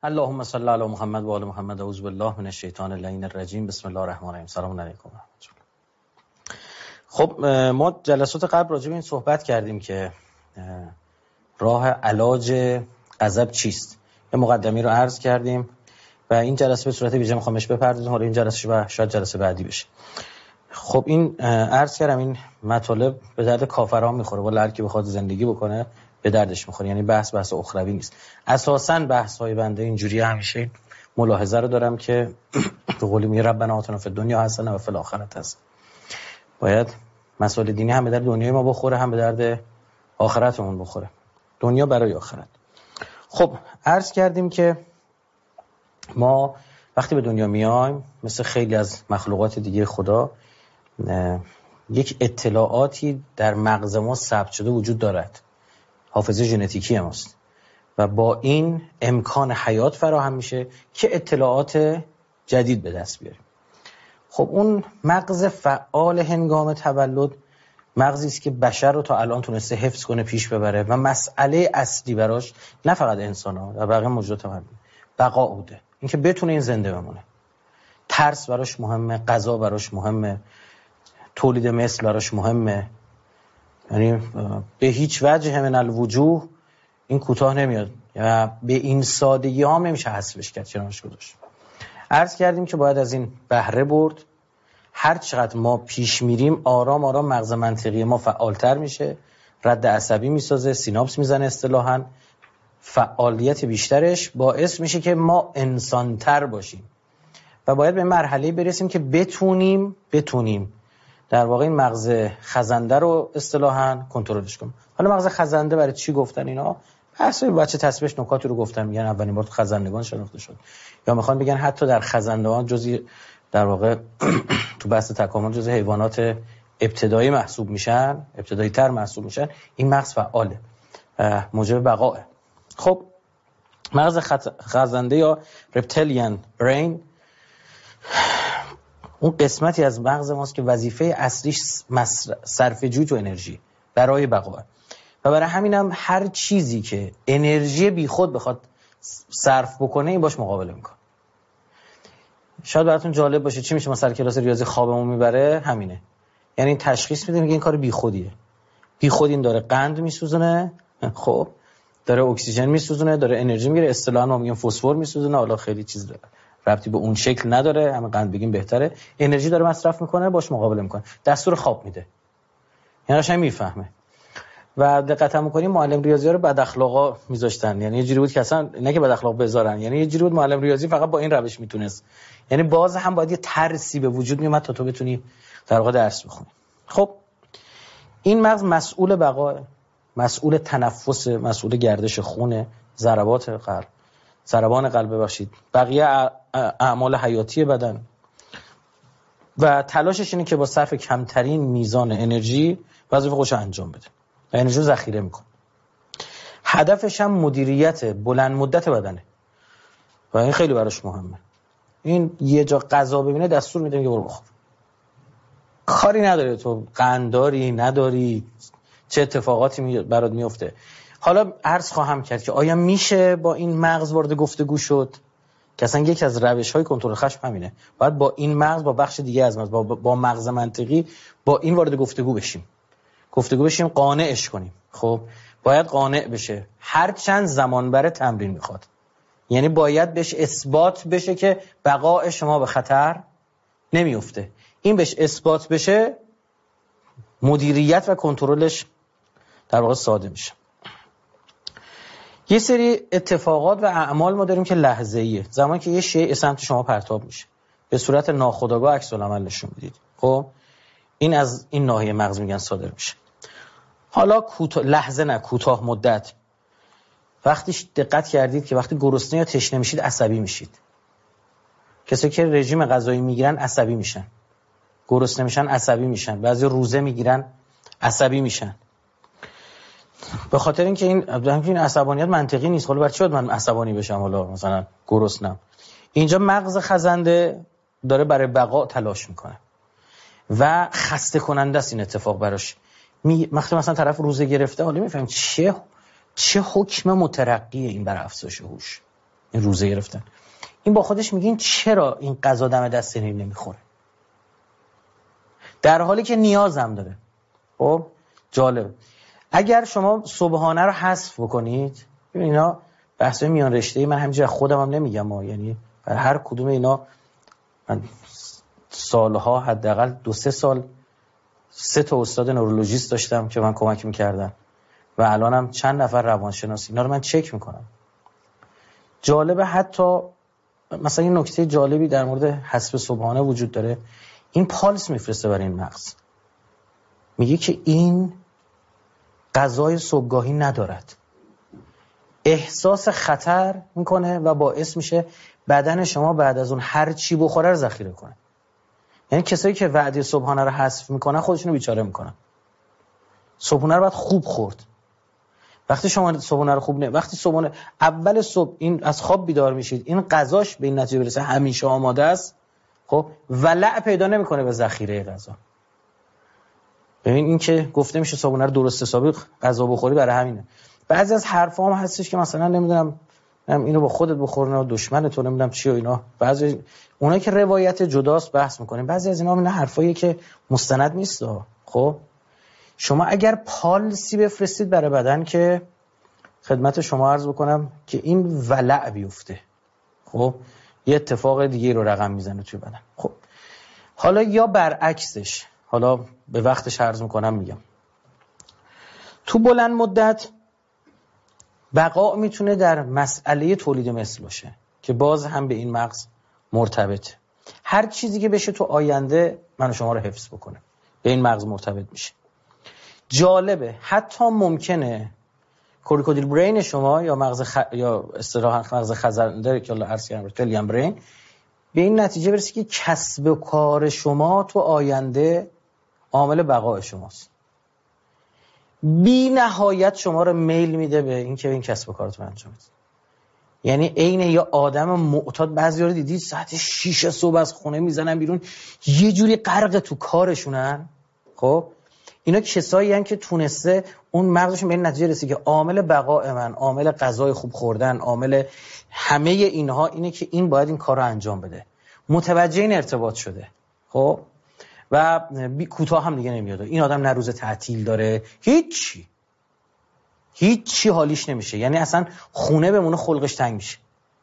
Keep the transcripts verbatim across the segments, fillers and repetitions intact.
اللهم صل علی محمد و آل محمد. اعوذ بالله من الشیطان اللعین الرجیم. بسم الله الرحمن الرحیم. سلام علیکم. خب ما جلسات قبل راجع به این صحبت کردیم که راه علاج غضب چیست. یه مقدمی رو عرض کردیم و این جلسه به صورت ویژه میخوام بهش بپردازیم. حالا این جلسه و شاید جلسه بعدی بشه. خب این عرض کردم این مطالب به درد کافرها میخوره، ولی هر کی بخواد زندگی بکنه به دردش میخوره. یعنی بحث بحث اخروی نیست. اساساً بحث های بنده اینجوری همیشه ملاحظه رو دارم که به قول میگه ربنا آتنا فی الدنیا حسنه و فی الاخره حسنه. باید مسائل دینی هم به درد دنیای ما بخوره، هم به درد آخرتمون بخوره. دنیا برای آخرت. خب عرض کردیم که ما وقتی به دنیا میایم مثل خیلی از مخلوقات دیگه خدا یک اطلاعاتی در مغز ما ثبت شده وجود دارد. حافظه ژنتیکی ماست و با این امکان حیات فراهم میشه که اطلاعات جدید به دست بیاریم. خب اون مغز فعال هنگام تولد مغزی است که بشر رو تا الان تونسته حفظ کنه، پیش ببره و مسئله اصلی براش نه فقط انسان‌ها و بقیه موجودات هم بقا بوده. اینکه بتونه این زنده بمونه. ترس براش مهمه، غذا براش مهمه، تولید مثل براش مهمه. یعنی به هیچ وجه من الوجوه این کوتاه نمیاد و به این سادگی ها نمیشه حذفش کرد، کنارش گذاشت. عرض کردیم که باید از این بهره برد. هر چقدر ما پیش میریم آرام آرام مغز منطقی ما فعالتر میشه، رد عصبی میسازه، سیناپس میزنه اصطلاحاً. فعالیت بیشترش باعث میشه که ما انسانتر باشیم و باید به مرحله برسیم که بتونیم بتونیم در واقع این مغز خزنده رو اصطلاحاً کنترلش کنیم. حالا مغز خزنده برای چی گفتن اینا؟ بحث بچه تسبیح نکاتی رو گفتن، میگن اولین بار خزندگان شناخته شد، یا میخوان بگن حتی در خزندگان جزئی در واقع تو بحث تکامل جزء حیوانات ابتدایی محسوب میشن، ابتدایی تر محسوب میشن. این مغز فعاله، موجب بقاه. خب مغز خزنده یا رپتیلیان برین اون قسمتی از مغز ماست که وظیفه اصلیش صرف جوی و انرژی برای بقا و برای همین هم هر چیزی که انرژی بی خود بخواد صرف بکنه این باش مقابله میکنه. شاید براتون جالب باشه چی میشه ما سر کلاس ریاضی خوابمون میبره؟ همینه. یعنی این تشخیص میده میگه این کار بی خودیه. بی خود این داره قند میسوزونه، خب داره اکسیژن میسوزونه، داره انرژی میگیره، اصطلاحاً ما میگیم فسفر میسوزونه. حالا خیلی چیز داره، ربطی به اون شکل نداره، همه قند بگیم بهتره. انرژی داره مصرف میکنه، باش مقابله میکنه، دستور خواب میده. یعنی قشنگ میفهمه. و دقت هم میکنیم معلم ریاضی ها رو بد اخلاقا میذاشتن. یعنی یه جوری بود که اصلا نه که بد اخلاق بذارن، یعنی یه جوری بود معلم ریاضی فقط با این روش میتونست. یعنی باز هم باید یه ترسی به وجود میومد تا تو بتونی در واقع درس بخونی. خب این مغز مسئول بقا، مسئول تنفس، مسئول گردش خون، ضربات قلب، ضربان قلب ببخشید، بقیه اعمال حیاتی بدن و تلاشش اینه که با صرف کمترین میزان انرژی وظیفه خودش انجام بده و انرژی رو ذخیره میکنه. هدفش هم مدیریت بلند مدت بدنه و این خیلی براش مهمه. این یه جا غذا ببینه دستور میده میگه برو بخور. کاری نداره تو قنداری نداری، چه اتفاقاتی برات میفته. حالا عرض خواهم کرد که آیا میشه با این مغز وارد گفتگو شد؟ که اصلا یکی از روش‌های کنترل خشم همینه. باید با این مغز با بخش دیگه از مغز با, با مغز منطقی با این وارد گفتگو بشیم. گفتگو بشیم، قانعش کنیم. خب باید قانع بشه. هر چند زمان بره تمرین میخواد. یعنی باید بهش اثبات بشه که بقای شما به خطر نمیفته. این بهش اثبات بشه، مدیریت و کنترلش در واقع ساده میشه. یه سری اتفاقات و اعمال ما داریم که لحظه‌ایه. زمانی که یه شیء سمت شما پرتاب میشه به صورت ناخودآگاه عکس العمل نشون میدید. خب این از این ناحیه مغز میگن صادر میشه. حالا کوتاه لحظه نه کوتاه مدت، وقتی دقت کردید که وقتی گرسنه یا تشنه میشید عصبی میشید. کسایی که رژیم غذایی میگیرن عصبی میشن، گرسنه میشن عصبی میشن، بعضی روزه میگیرن عصبی میشن. به خاطر اینکه این این عصبانیت منطقی نیست. حالا برای چی باید من عصبانی بشم حالا مثلا گرسنم؟ اینجا مغز خزنده داره برای بقا تلاش میکنه و خسته کننده است این اتفاق براش. می وقتی مثلا طرف روزه گرفته، حالا میفهمیم چه چه حکم مترقی این بر افزایش هوش. این روزه گرفتن. این با خودش میگه این چرا این غذا دم دست این نمیخوره، در حالی که نیازم داره. خب جالب، اگر شما صبحانه رو حذف بکنید، اینا بحث میان رشته‌ای من همینجوری خودم هم نمیگم ها، یعنی برای هر کدوم اینا من سالها حداقل دو سه سال سه تا استاد نورولوژیست داشتم که من کمک میکردن و الانم چند نفر روانشناس، اینا رو من چک میکنم. جالبه حتی مثلا این نکته جالبی در مورد حذف صبحانه وجود داره، این پالس میفرسته برای این مغز، میگه که این غذای صبحگاهی ندارد، احساس خطر میکنه و باعث میشه بدن شما بعد از اون هر چی بخوره رو ذخیره کنه. یعنی کسایی که وعده صبحانه رو حذف میکنن خودشونو بیچاره میکنن. صبحانه رو باید خوب خورد. وقتی شما صبحانه رو خوب نه، وقتی صبحانه اول صبح این از خواب بیدار میشید، این غذاش به این نتیجه برسه همیشه آماده است، خب ولع پیدا نمیکنه به ذخیره غذا. ببین این که گفته میشه صبحانه رو درست حسابی غذا بخوری، برای همینه. بعضی از حرفا هم هستش که مثلا نمیدونم اینو با خودت بخورن و دشمنت تو نمیدونم چی و اینا، بعضی اونایی که روایت جداست بحث میکنیم، بعضی از اینا هم حرفایی که مستند نیست. خب شما اگر پالسی بفرستید برای بدن که خدمت شما عرض بکنم که این ولع بیفته، خب یه اتفاق دیگه رو رقم میزنه توی بدن. خب حالا یا برعکسش، حالا به وقتش عرض میکنم میگم، تو بلند مدت بقا میتونه در مسئله تولید مثل باشه که باز هم به این مغز مرتبطه. هر چیزی که بشه تو آینده من و شما رو حفظ بکنه به این مغز مرتبط میشه. جالبه حتی ممکنه کوریکودیل برین شما یا مغز خ... یا اصطلاحاً مغز خزنده که الله عرض کردم رپتیلیان برین به این نتیجه برسه که کسب و کار شما تو آینده عامل بقای شماست. بی نهایت شما رو میل میده به این که این کسب و کارتون انجام بدید. یعنی عین یه آدم معتاد، بعضیا رو دیدید ساعت شیش صبح از خونه میزنن بیرون، یه جوری غرق تو کارشونن. خب اینا کسایی هستن که تونسته اون مغزشون به این نتیجه رسید که عامل بقای من، عامل غذای خوب خوردن، عامل همه اینها اینه که این باید این کار رو انجام بده. متوجه این ارتباط شده. خب و کوتاه هم دیگه نمیاد. این آدم نه روز تعطیل داره، هیچی هیچی حالیش نمیشه. یعنی اصلا خونه بمونه خلقش تنگ میشه،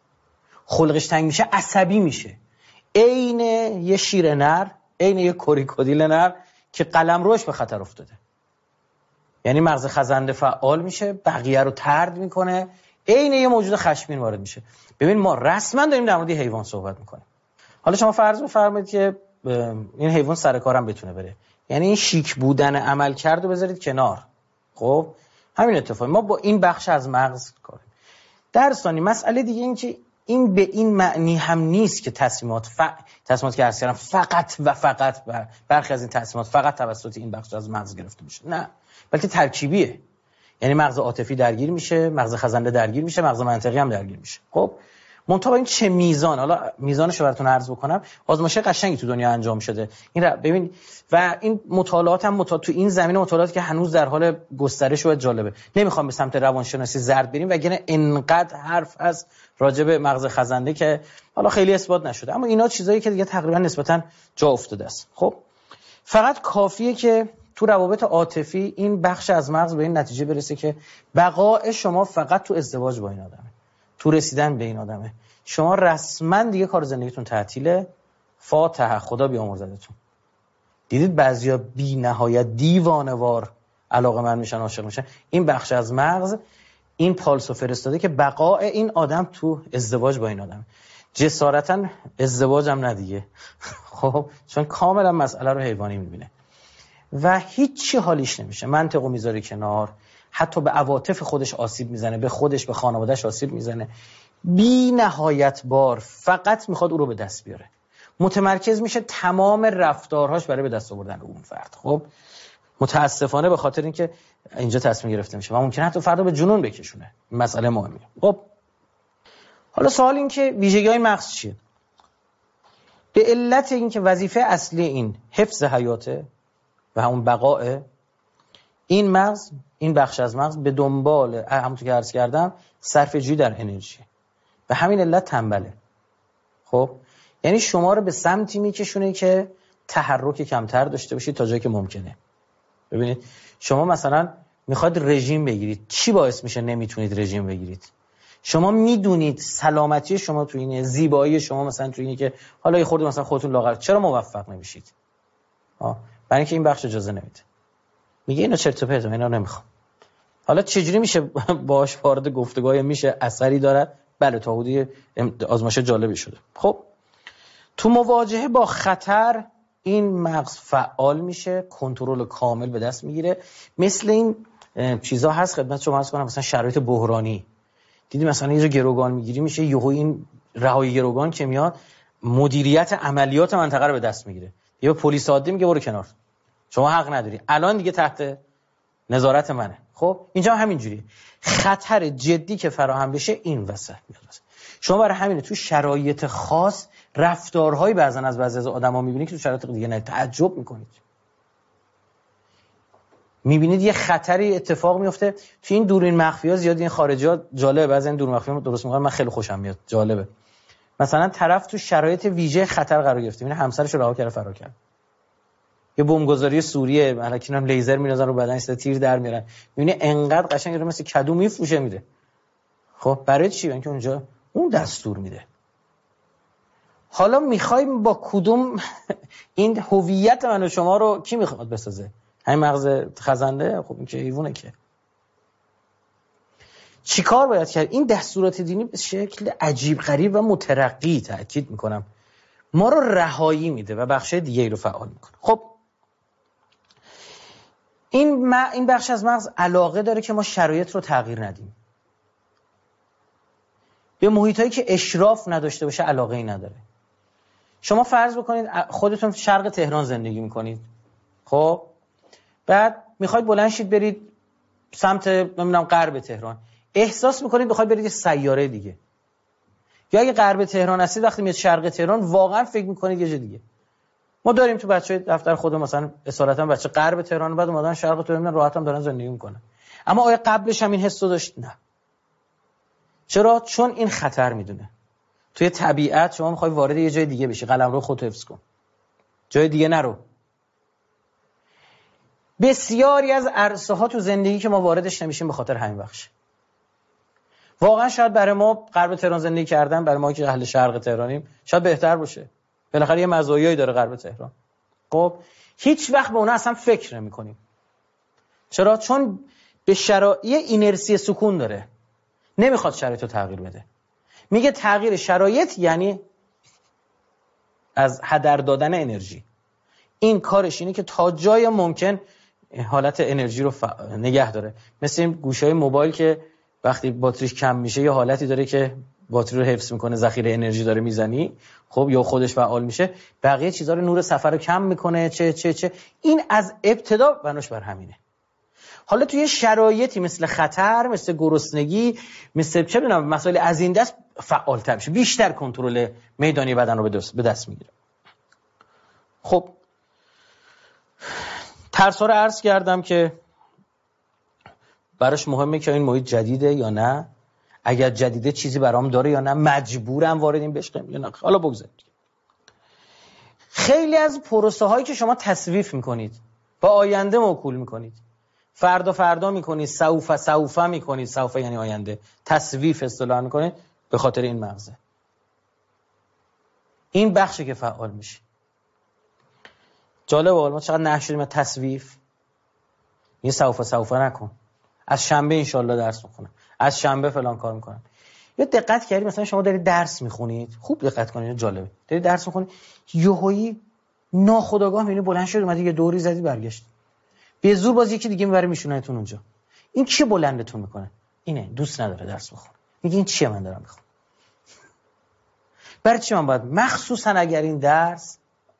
خلقش تنگ میشه عصبی میشه، عین یه شیر نر، عین یه کوریکودیل نر که قلمروش به خطر افتاده. یعنی مغز خزنده فعال میشه، بقیه رو طرد میکنه، عین یه موجود خشمگین وارد میشه. ببین ما رسما داریم در مورد حیوان صحبت میکنیم. حالا شما فرض بفرمایید که این حیوان سر کارم بتونه بره، یعنی این شیک بودن عمل کرد و بذارید کنار. خب همین اتفاقی ما با این بخش از مغز کاریم. در ثانی مسئله دیگه این که این به این معنی هم نیست که تصمیمات ف... تصمیمات که عرض کردم فقط و فقط و برخی از این تصمیمات فقط توسط این بخش از مغز گرفته میشه، نه، بلکه ترکیبیه. یعنی مغز عاطفی درگیر میشه، مغز خزنده درگیر میشه، مغز منطقی هم درگیر میشه. خب منتها این چه میزان، حالا میزانش رو براتون عرض بکنم، آزمایش قشنگی تو دنیا انجام شده این را ببین، و این مطالعات هم مطالعات تو این زمینه مطالعاتی که هنوز در حال گسترش و جالبه. نمیخوام به سمت روانشناسی زرد بریم وگرنه انقدر حرف از راجع به مغز خزنده که حالا خیلی اثبات نشده، اما اینا چیزایی که دیگه تقریبا نسبتا جا افتاده است. خب فقط کافیه که تو روابط عاطفی این بخش از مغز به این نتیجه برسه که بقای شما فقط تو ازدواج با این آدمه، تو رسیدن به این آدمه. شما رسما دیگه کار زندگیتون تعطیله، فاتحه، خدا بیامرزدتون. دیدید بعضیا بی نهایت دیوانه‌وار علاقه من میشن، عاشق میشن، این بخش از مغز این پالسو فرستاده که بقای این آدم تو ازدواج با این آدم. جسارتا ازدواج هم ندیگه خب چون کاملا مسئله رو حیوانی میبینه و هیچی حالیش نمیشه، منطقو میذاره کنار، حتی به عواطف خودش آسیب میزنه، به خودش به خانوادهش آسیب میزنه، بی نهایت بار فقط میخواد او رو به دست بیاره، متمرکز میشه تمام رفتارهاش برای به دست آوردن اون فرد. خب متاسفانه به خاطر اینکه اینجا تصمیم گرفته میشه و ممکنه حتی فردا به جنون بکشونه. مسئله مهمه. خب حالا سوال این که ویژگی‌های مغز چیه؟ به علت اینکه وظیفه اصلی این حفظ حیاته و همون بقاء، این مغز، این بخش از مغز به دنبال همونطور که عرض کردم صرفه‌جویی در انرژی. به همین علت تنبله. خب یعنی شما رو به سمتی میکشونه که تحرک کمتر داشته باشید تا جایی که ممکنه. ببینید شما مثلا میخواد رژیم بگیرید، چی باعث میشه نمیتونید رژیم بگیرید؟ شما میدونید سلامتی شما تو اینه، زیبایی شما مثلا تو اینه که حالا یه خورده مثلا خودتون لاغر، چرا موفق نمیشید؟ ها، برای اینکه این بخش اجازه نمیده. میگه اینو چرت و پرت، اینا نمیخوام. حالا چجوری میشه باهاش وارد گفتگوهای میشه اثری داره؟ بله تا حدودی آزمایش جالبی شده. خب تو مواجهه با خطر این مغز فعال میشه، کنترل کامل به دست میگیره. مثل این چیزا هست خدمت شما عرض کنم، مثلا شرایط بحرانی دیدی مثلا یه جا گروگان میگیری میشه، یهو این رهایی گروگان که میاد مدیریت عملیات منطقه رو به دست میگیره. یه پلیس عادی میگه برو کنار، شما حق نداری، الان دیگه تحت نظارت منه. خب اینجا هم همینجوریه. خطر جدی که فراهم بشه این وسط میاد. شما برای همینه تو شرایط خاص رفتارهایی بعضن از بعضی از آدما میبینید که تو شرایط دیگه نه، تعجب میکنید. میبینید یه خطری اتفاق میفته تو این دوربین مخفی‌ها. زیاد این خارجی‌ها جالبه، بعضی این دوربین مخفی‌ها درست میگن، من خیلی خوشم میاد، جالبه. مثلا طرف تو شرایط ویژه خطر قرار گرفته، میبینه همسرش رو رها کرده فرار کرد. یه بمبگذاری سوریه، الکی هم لیزر می‌ندازن رو بدنش تا تیر در میارن، میبینه انقدر قشنگ رو مثل کدو میفروشه میده. خب برای چی؟ اینکه اونجا اون دستور میده. حالا میخوایم با کدوم این هویت من و شما رو کی میخواد بسازه؟ همین مغز خزنده؟ خب این که حیوانه که. چیکار باید کرد؟ این دستورات دینی به شکل عجیب غریب و مترقی، تأکید میکنم، ما رو رهایی میده و بخش دیگه رو فعال میکنه. خب این م... این بخش از مغز علاقه داره که ما شرایط رو تغییر ندیم. به محیطایی که اشراف نداشته باشه علاقه ای نداره. شما فرض بکنید خودتون شرق تهران زندگی میکنید، خب بعد میخواید بلند شید برید سمت نمیدونم غرب تهران، احساس میکنید بخواید برید سیاره دیگه. یا اگه غرب تهران هستید وقتی میاد شرق تهران واقعا فکر میکنید یه جا دیگه. ما داریم تو بچهای دفتر خودمون مثلا اصالتا بچه غرب تهران، بعد اومدن شرق تهران راحت هم دارن زندگی میکنن. اما آیا قبلش هم این حسو داشت؟ نه. چرا؟ چون این خطر میدونه. توی طبیعت شما میخوای وارد یه جای دیگه بشی، قلمرو خودت حفظ کن، جای دیگه نرو. بسیاری از عرصه ها تو زندگی که ما واردش نمیشیم به خاطر همین بخش. واقعا شاید برای ما غرب تهران زندگی کردن، برای ما که اهل شرق تهرانیم، شاید بهتر باشه. بالاخره یه مزایایی داره غرب تهران. خب هیچ وقت به اونها اصلا فکر نمی‌کنیم. چرا؟ چون به شرایط اینرسی سکون داره، نمیخواد شرایط رو تغییر بده. میگه تغییر شرایط یعنی از هدر دادن انرژی. این کارش اینه که تا جای ممکن حالت انرژی رو ف... نگه داره. مثل این گوشهای موبایل که وقتی باتریش کم میشه یه حالتی داره که باتری رو حفظ میکنه، ذخیره انرژی داره میزنی، خب یا خودش فعال میشه، بقیه چیزا رو نور صفحه رو کم میکنه، چه چه چه. این از ابتدا بناش بر همینه. حالا توی شرایطی مثل خطر، مثل گرسنگی، مثل چه بدونم مسائل از این دست فعال‌تر میشه، بیشتر کنترل میدانی بدن رو به دست میگیره. خب ترس‌ها رو عرض کردم که براش مهمه که این محیط جدیده یا نه، اگر جدیده چیزی برام داره یا نه، مجبورم وارد این بشم یا نه. حالا بگذارید. خیلی از پروسه هایی که شما تصویف میکنید، با آینده موکول میکنید، فردا فردا میکنید، سوف سوف میکنید، سوف یعنی آینده، تصویف اصطلاح میکنید، به خاطر این مغزه. این بخشی که فعال میشه. جالبه ما چقدر نه شدیم تصویف. این سوف سوف نکن، از شنبه انشالله درس میخونم، از شنبه فلان کار میکنم. یا دقت کردید مثلا شما دارید درس میخونید، خوب دقت کنید، جالبه، دارید درس میخونید یهویی ناخودآگاه میبینید بلند شد اومدی یه دوری زدی برگشت، به زور باز یکی دیگه میبره میشونهتون اونجا. این چی بلندتون میکنه؟ اینه دوست نداره درس بخونه، میگه این چیه من دارم میخونم؟ برای چی من باید، مخصوصا اگر این درس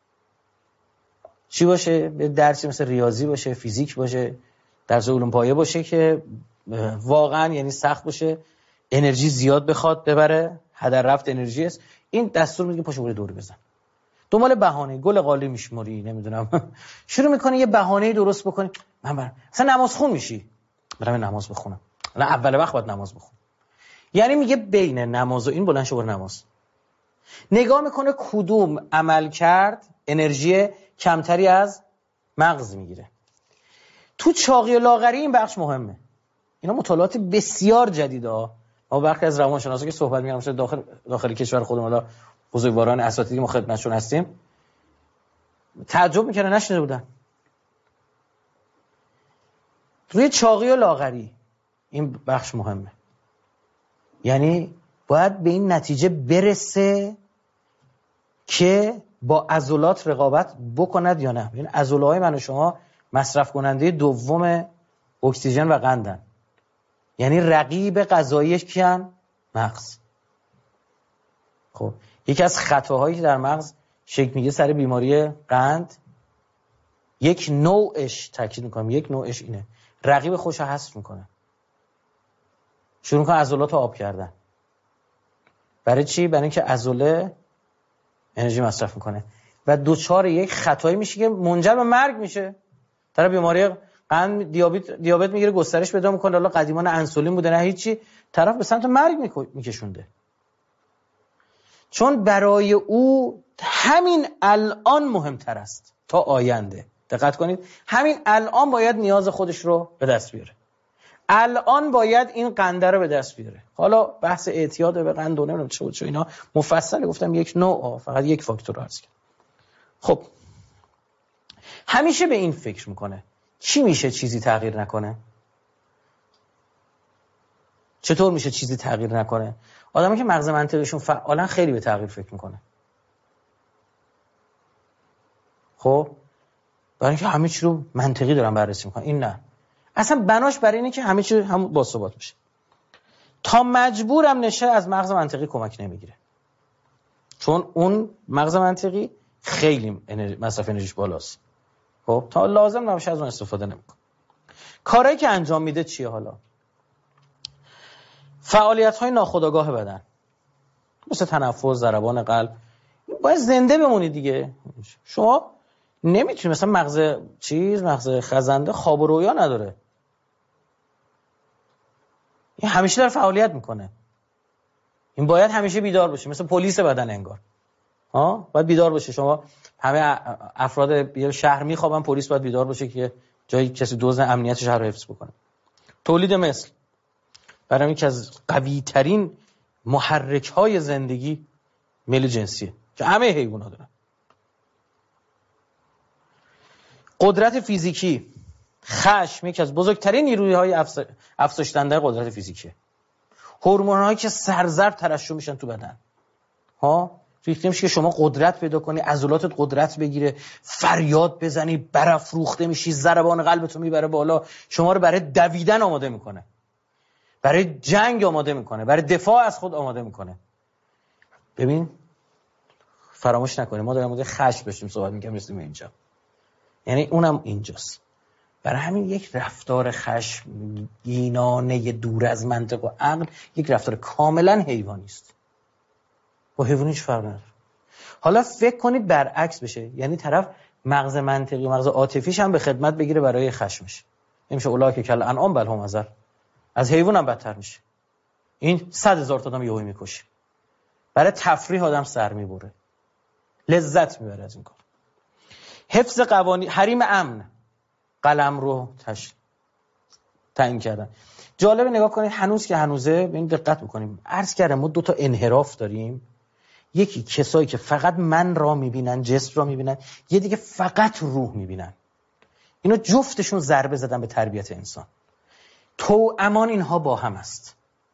چی باشه، درسی مثل ریاضی باشه، فیزیک باشه، درس علوم پایه باشه که واقعا یعنی سخت باشه، انرژی زیاد بخواد ببره، هدر رفت انرژی است، این دستور میگه پاشو برو دور بزن. دنبال بهانه، گل قالی میشمری، نمیدونم شروع میکنه یه بهانه‌ای درست بکنی. من برم مثلا نماز خون میشی، برم نماز بخونم، نه اول وقت باید نماز بخونم. یعنی میگه بین نماز و این بلند شو برو نماز. نگاه میکنه کدوم عمل کرد انرژی کمتری از مغز میگیره. تو چاقی و لاغری این بخش مهمه. اینا مطالعات بسیار جدیده ها. ما برخی از روانشناسا که صحبت می‌کنیم مثلا داخل داخل کشور خودمون، حالا بزرگواران اساتیدی ما خدمتشون هستیم، تعجب میکنه نشنیده بودن. روی چاقی و لاغری این بخش مهمه. یعنی باید به این نتیجه برسه که با عضلات رقابت بکند یا نه. این عضله‌های من و شما مصرف کننده دوم اکسیژن و قندن. یعنی رقیب غذاییش کیان؟ مغز. خب یکی از خطاهایی که در مغز شکل میگیره سر بیماری قند، یک نوعش، تاکید میکنم یک نوعش اینه، رقیب خوش حذف میکنه، شروع کنه عضلات رو آب کردن. برای چی؟ برای اینکه عضله انرژی مصرف میکنه و دوچار یک خطایی میشه که منجر به مرگ میشه. طرف بیماری قند دیابت دیابت میگیره، گسترش پیدا میکنه، حالا قدیمان انسولین بوده نه هیچی، طرف به سمت مرگ میکشونده. چون برای او همین الان مهمتر است تا آینده. دقت کنید، همین الان باید نیاز خودش رو به دست بیاره، الان باید این قنده رو به دست بیاره. حالا بحث اعتیاد به قند و نمیدونم چه و چه اینا مفصل گفتم، یک نوع، فقط یک فاکتور رو عرض کردم. خب همیشه به این فکر میکنه چی میشه چیزی تغییر نکنه؟ چطور میشه چیزی تغییر نکنه؟ آدمی که مغز منطقیشون فعالا خیلی به تغییر فکر میکنه. خب برای اینکه همه چی رو منطقی دارن بررسی میکنن، این نه، اصلا بناش برای اینه که همه چی هم باثبات بشه. تا مجبورم نشه از مغز منطقی کمک نمیگیره، چون اون مغز منطقی خیلی انرژی مصرف انرژیش بالاست. خب تا لازم نباشه از اون استفاده نمیکنه. کارهایی که انجام میده چیه؟ حالا فعالیت‌های ناخودآگاه بدن مثل تنفس، ضربان قلب، باید زنده بمونید دیگه. شما نمیتونید، مثلا مغز چیز مغز خزنده خواب و رویا نداره، این همیشه داره فعالیت میکنه. این باید همیشه بیدار باشه، مثل پلیس بدن انگار. ها باید بیدار باشه. شما همه افراد یه شهر میخوابن، پلیس باید بیدار باشه که جایی کسی دزد امنیت شهر رو حفظ بکنه. تولید مثل برای اینکه از قوی ترین محرک های زندگی میل جنسیه که همه حیوانات دارن. قدرت فیزیکی، خشم یکی از بزرگترین نیروهای افزایش دهنده قدرت فیزیکیه. هورمون‌هایی که سرزرب ترشح میشن تو بدن، ها ریخته میشه که شما قدرت پیدا کنی، عضلاتت قدرت بگیره، فریاد بزنی، برافروخته میشی، ضربان قلبتو میبره بالا، شما رو برای دویدن آماده میکنه، برای جنگ آماده میکنه، برای دفاع از خود آماده میکنه. ببین فراموش نکنیم ما داریم مورد خشم داشتیم صحبت می‌کردیم، رسیدیم اینجا، یعنی اونم اینجاست. برای همین یک رفتار خشمگینانه دور از منطق و عقل یک رفتار کاملا حیوانی است. با حیوانی هیچ فرقی نداره. حالا فکر کنید برعکس بشه، یعنی طرف مغز منطقی و مغز عاطفیش هم به خدمت بگیره برای خشمش. نمیشه اولاک کل انعام بل هم اضل، از حیوان هم بدتر میشه. این صد هزار تا آدم یهویی میکشه، برای تفریح آدم سر میبره، لذت میبره از این کار. حفظ قوانین، حریم امن، قلم رو تش تعیین کردن. جالبه نگاه کنید، هنوز که هنوزه به این دقت بکنیم. عرض کردم ما دو تا انحراف داریم، یکی کسایی که فقط من را میبینن، جسم را میبینن، یه دیگه فقط روح میبینن. اینا جفتشون ضربه زدن به تربیت انسان. تو امان اینها با هم است.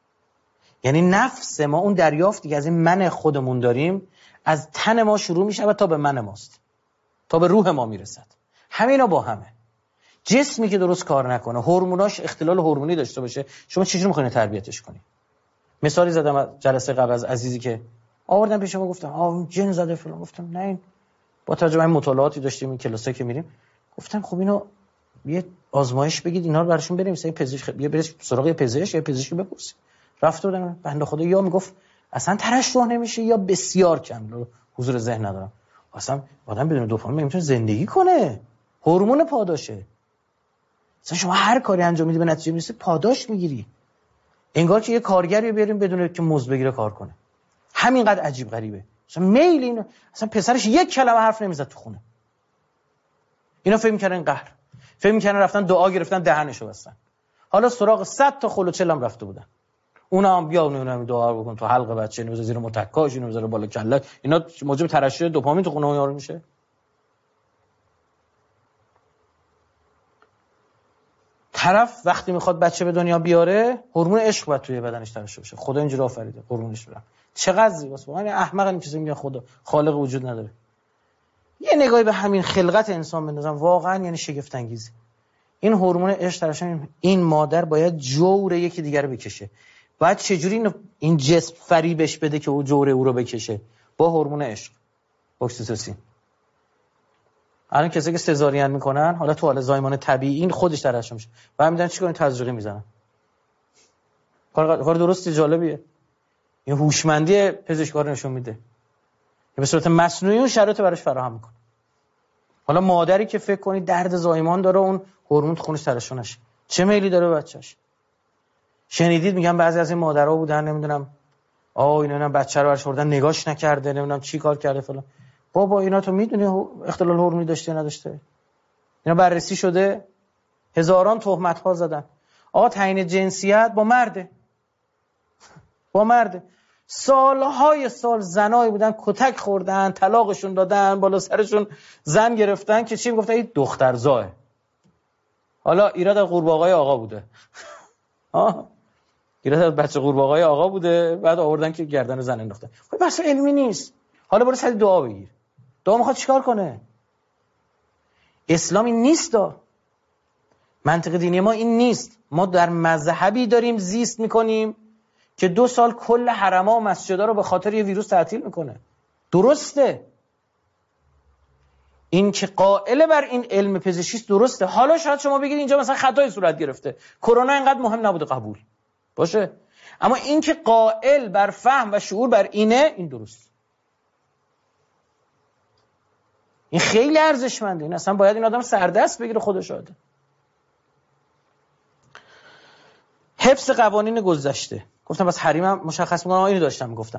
یعنی نفس ما، اون دریافتی که از این من خودمون داریم، از تن ما شروع میشه و تا به من ماست، تا به روح ما میرسد. همینا با همه. جسمی که درست کار نکنه، هورموناش اختلال هورمونی داشته باشه، شما چجوری میخواین تربیتش کنی؟ مثالی زدم جلسه قبل از عزیزی که آوردم پیش شما، گفتم آ جن زده فلان، گفتم نه، این با توجه به این مطالعاتی داشتیم این کلاسایی که میریم، گفتم خب اینو یه آزمایش بگید، اینا رو براشون بنویسید، پزشک بیا برید سراغ پزشک یا پزشکی بپرسید. رفت بودم بنده خدا یا میگفت اصلا ترشح نمیشه یا بسیار کم، حضور ذهن ندارم. اصلا آدم بدون دوپامین نمیتونه زندگی کنه، هورمون پاداشه. مثلا شما هر کاری انجام میدی به نتیجه میرسه، پاداش میگیری. انگار که یه کارگری بیاریم بدون که مزد بگیره کار کنه. همینقدر عجیب غریبه. مثلا میل اینو اصلا پسرش یک کلمه حرف نمیزد تو خونه. اینا فکر می‌کردن قهر. فکر می‌کردن رفتن دعا گرفتن دهنشو بستن. حالا سراغ صد تا خلوچل هم رفته بودن. اونا هم بیا اونم دعا بکن تو حلق بچه، اینو زیر متکاش، اینو بذاره بالا کله. اینا موجب ترشح دوپامین تو خونه یارو میشه. طرف وقتی میخواد بچه به دنیا بیاره هورمون عشق باید توی بدنش ترشح بشه. خدا اینجوری آفریده قربونش برم. چقدر زیباست. واقعا احمق این چیزا میگه خدا خالق وجود نداره. یه نگاهی به همین خلقت انسان بندازم واقعا یعنی شگفت انگیزه. این هورمون عشق ترشح، این مادر باید جور یکی دیگر رو بکشه. بعد چجوری این جسم فریبش بده که او جور او رو بکشه؟ با هورمون عشق، اکسیتوسین. الان کسی که سزارین میکنن حالا تو حال زایمان طبیعی این خودش ترشح میشه. بعد میدن چیکار تزریقی میزنن. کار کار درستی جالبیه. این هوشمندی پزشکا رو نشون میده. به صورت مصنوعی اون شرایط براش فراهم میکنه. حالا مادری که فکر کنید درد زایمان داره اون هورمون خونش ترشح نشه. چه میلی داره بچه‌ش؟ شنیدید میگم بعضی از این مادرها بودن نمیدونم آ اینا اینا بچه رو برش آوردن نگاش نکرده نمیدونم چی کار کرده فلان. بابا اینا تو میدونی اختلال هورمونی داشته یا نداشته؟ اینا بررسی شده، هزاران تهمت ها زدن. آقا تعیین جنسیت با مرده. با مرده. سالهای سال زنایی بودن کتک خوردن، طلاقشون دادن، بالا سرشون زن گرفتن که چی میگفتن این دخترزاه. حالا ایراد از قورباغه‌ی آقا بوده. ها ایراد از بچه قورباغه‌ی آقا بوده، بعد آوردن که گردن زن انداختن. خب بحث علمی نیست. حالا برو سر دعا بگیر. دعا میخواد چیکار کنه؟ اسلامی نیست دا. منطق دینی ما این نیست. ما در مذهبی داریم زیست میکنیم که دو سال کل حرما و مسجدا رو به خاطر یه ویروس تعطیل میکنه. درسته. این که قائل بر این علم پزشکی درسته. حالا شاید شما بگید اینجا مثلا خطای صورت گرفته. کرونا اینقدر مهم نبوده قبول. باشه. اما این که قائل بر فهم و شعور بر اینه این درست. این خیلی ارزشمنده. این اصلا باید این آدم سردست بگیره خودش آده. حفظ قوانین گذشته. گفتم بس حریمم مشخص می‌کنم اینو داشتم میگفتم.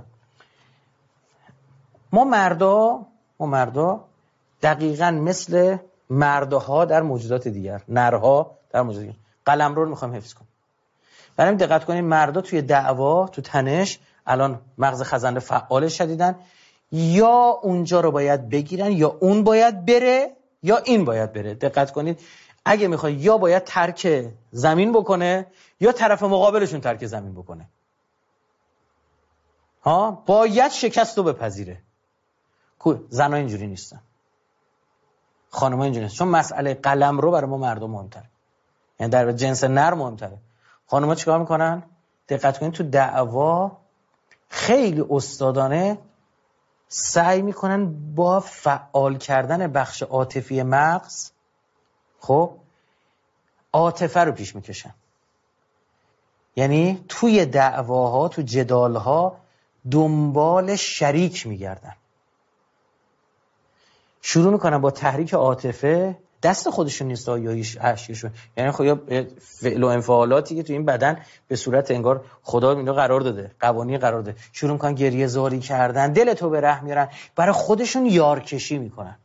ما مردا ما مردا دقیقاً مثل مردها در موجودات دیگر، نرها در موجودات دیگر قلمرو رو می‌خوایم حفظ کنیم. برای همین دقت کنید مردا توی دعوا، تو تنش الان مغز خزنده فعال شدیدن، یا اونجا رو باید بگیرن یا اون باید بره یا این باید بره. دقت کنید اگه میخواد یا باید ترک زمین بکنه یا طرف مقابلشون ترک زمین بکنه. ها باید شکست رو بپذیره. زن‌ها اینجوری نیستن، خانم‌ها اینجوری نیستن. چون مسئله قلم رو برای ما مردم مهم‌تره، یعنی در جنس نر مهم‌تره. خانم‌ها چیکار میکنن؟ دقت کنید تو دعوا خیلی استادانه سعی میکنن با فعال کردن بخش عاطفی مغز خب عاطفه رو پیش میکشن. یعنی توی دعواها، تو جدالها دنبال شریک میگردن. شروع میکنن با تحریک عاطفه، دست خودشون نیست یا اشکشون، یعنی خب فعل و انفعالاتی که تو این بدن به صورت انگار خدا اینو قرار داده، قوانین قرار داده، شروع میکنن گریه زاری کردن، دلتو به رحم میارن، برای خودشون یارکشی میکنن.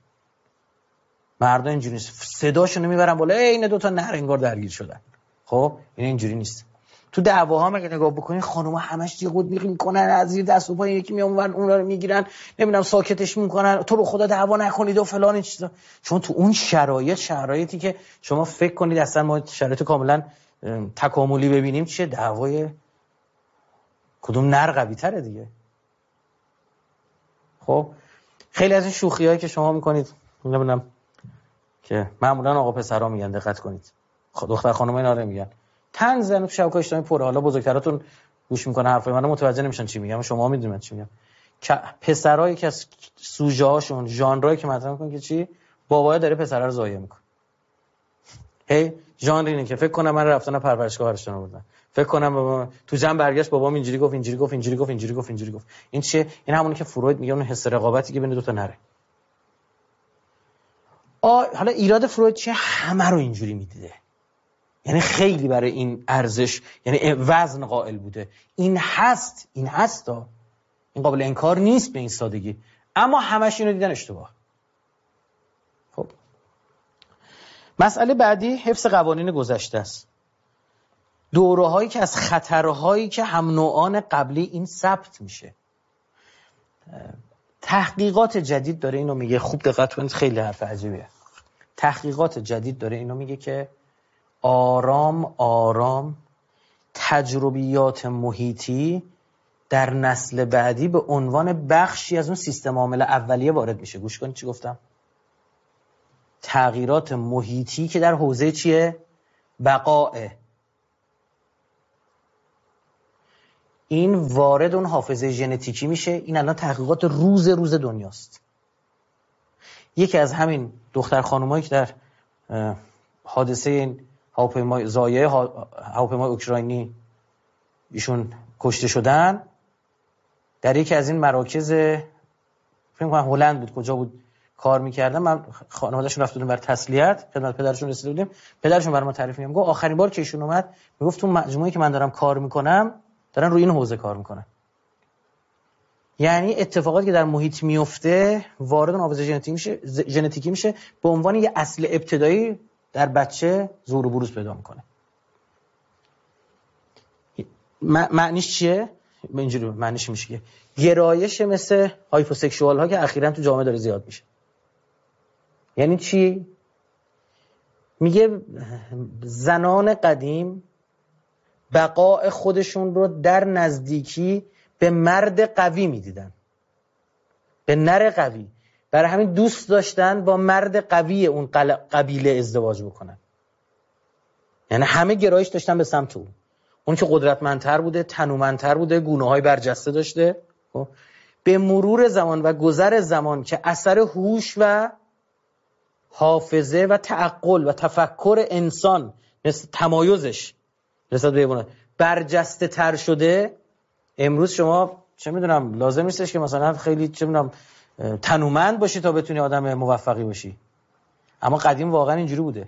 مردا اینجوری نیست، صداشونو میبرن بالا، این دو تا نر انگار درگیر شدن. خب این اینجوری نیست. تو دعواها مگه نگاه بکنین خانوما همش جیغ میگی میکنن، از زیر دست و پای یکی میامون اون رو میگیرن، نمیدونم ساکتش میکنن، تو رو خدا دعوا نکنید و فلان این چیزا. چون تو اون شرایط شرایطی که شما فکر کنید اصلا ما شرایط کاملا تکاملی ببینیم چیه، دعوای کدوم نر قوی تره دیگه. خب خیلی از این شوخیایی که شما میکنید نمیدونم که معمولا آقا پسرا میگن، دقت کنید دختر خانم اینا رو میگن تن زن شبکه اجتماعی پره. حالا بزرگتراتون گوش میکنه حرفای منو متوجه نمیشن چی میگم، شما میدونید من چی میگم. که پسرایی که از سوژه هاشون ژانرایی که مطرح میکنن که چی بابا داره پسرا رو ضایع میکنه. هی ژانر اینه که فکر کنم من رفتن پرورشگاه برشون آوردن، فکر کنم بابا تو جمع برگشت بابام اینجوری گفت اینجوری گفت اینجوری گفت اینجوری گفت اینجوری گفت. این چیه؟ این همونی که فروید میگه اون حس رقابتی که بین دو تا نره. آ حالا ایراد فروید چیه؟ همه رو اینجوری میدیده. یعنی خیلی برای این ارزش، یعنی وزن قائل بوده. این هست، این هستا، این قابل انکار نیست به این سادگی، اما همش اینو دیدن اشتباه. خب مسئله بعدی حفظ قوانین گذشته است. دوره هایی که از خطرهایی که هم نوعان قبلی این ثبت میشه. تحقیقات جدید داره اینو میگه، خوب دقت کنید، خیلی حرف عجیبیه. تحقیقات جدید داره اینو میگه که آرام آرام تجربیات محیطی در نسل بعدی به عنوان بخشی از اون سیستم عامل اولیه وارد میشه. گوش کنید چی گفتم؟ تغییرات محیطی که در حوزه چیه؟ بقائه. این وارد اون حافظه ژنتیکی میشه. این الان تحقیقات روز روز دنیاست. یکی از همین دختر خانومایی که در حادثه این هواپیمای زایه هواپیمای اوکراینی ایشون کشته شدن، در یکی از این مراکز فکر می‌کنم هلند بود کجا بود کار می‌کردن. من خانواده‌شون رفت بودن برای تسلیت، خدمت پدرشون رسیده بودیم. پدرشون برام تعریف می‌کنه، گفت آخرین بار که ایشون اومد میگفت تو مجموعه‌ای که من دارم کار می‌کنم دارن روی این حوزه کار می‌کنن. یعنی اتفاقاتی که در محیط میفته وارد اون حافظه ژنتیکی میشه ژنتیکی میشه به عنوان یه اصل ابتدایی در بچه ظهور و بروز پیدا میکنه. معنیش چیه؟ اینجوری معنیش میشه که گرایش مثل هایپوسکشوال ها که اخیراً تو جامعه داره زیاد میشه. یعنی چی؟ میگه زنان قدیم بقاء خودشون رو در نزدیکی به مرد قوی میدیدن، به نر قوی، برای همین دوست داشتن با مرد قوی اون قبیله ازدواج بکنن. یعنی همه گرایش داشتن به سمت اون اون که قدرتمندتر بوده، تنومندتر بوده، گونه‌های برجسته داشته. به مرور زمان و گذر زمان که اثر هوش و حافظه و تعقل و تفکر انسان مثل تمایزش نسبت به حیوانات برجسته تر شده، امروز شما چه میدونم لازم نیستش که مثلا خیلی چه میدونم تنومند باشی تا بتونی آدم موفقی باشی، اما قدیم واقعا اینجوری بوده،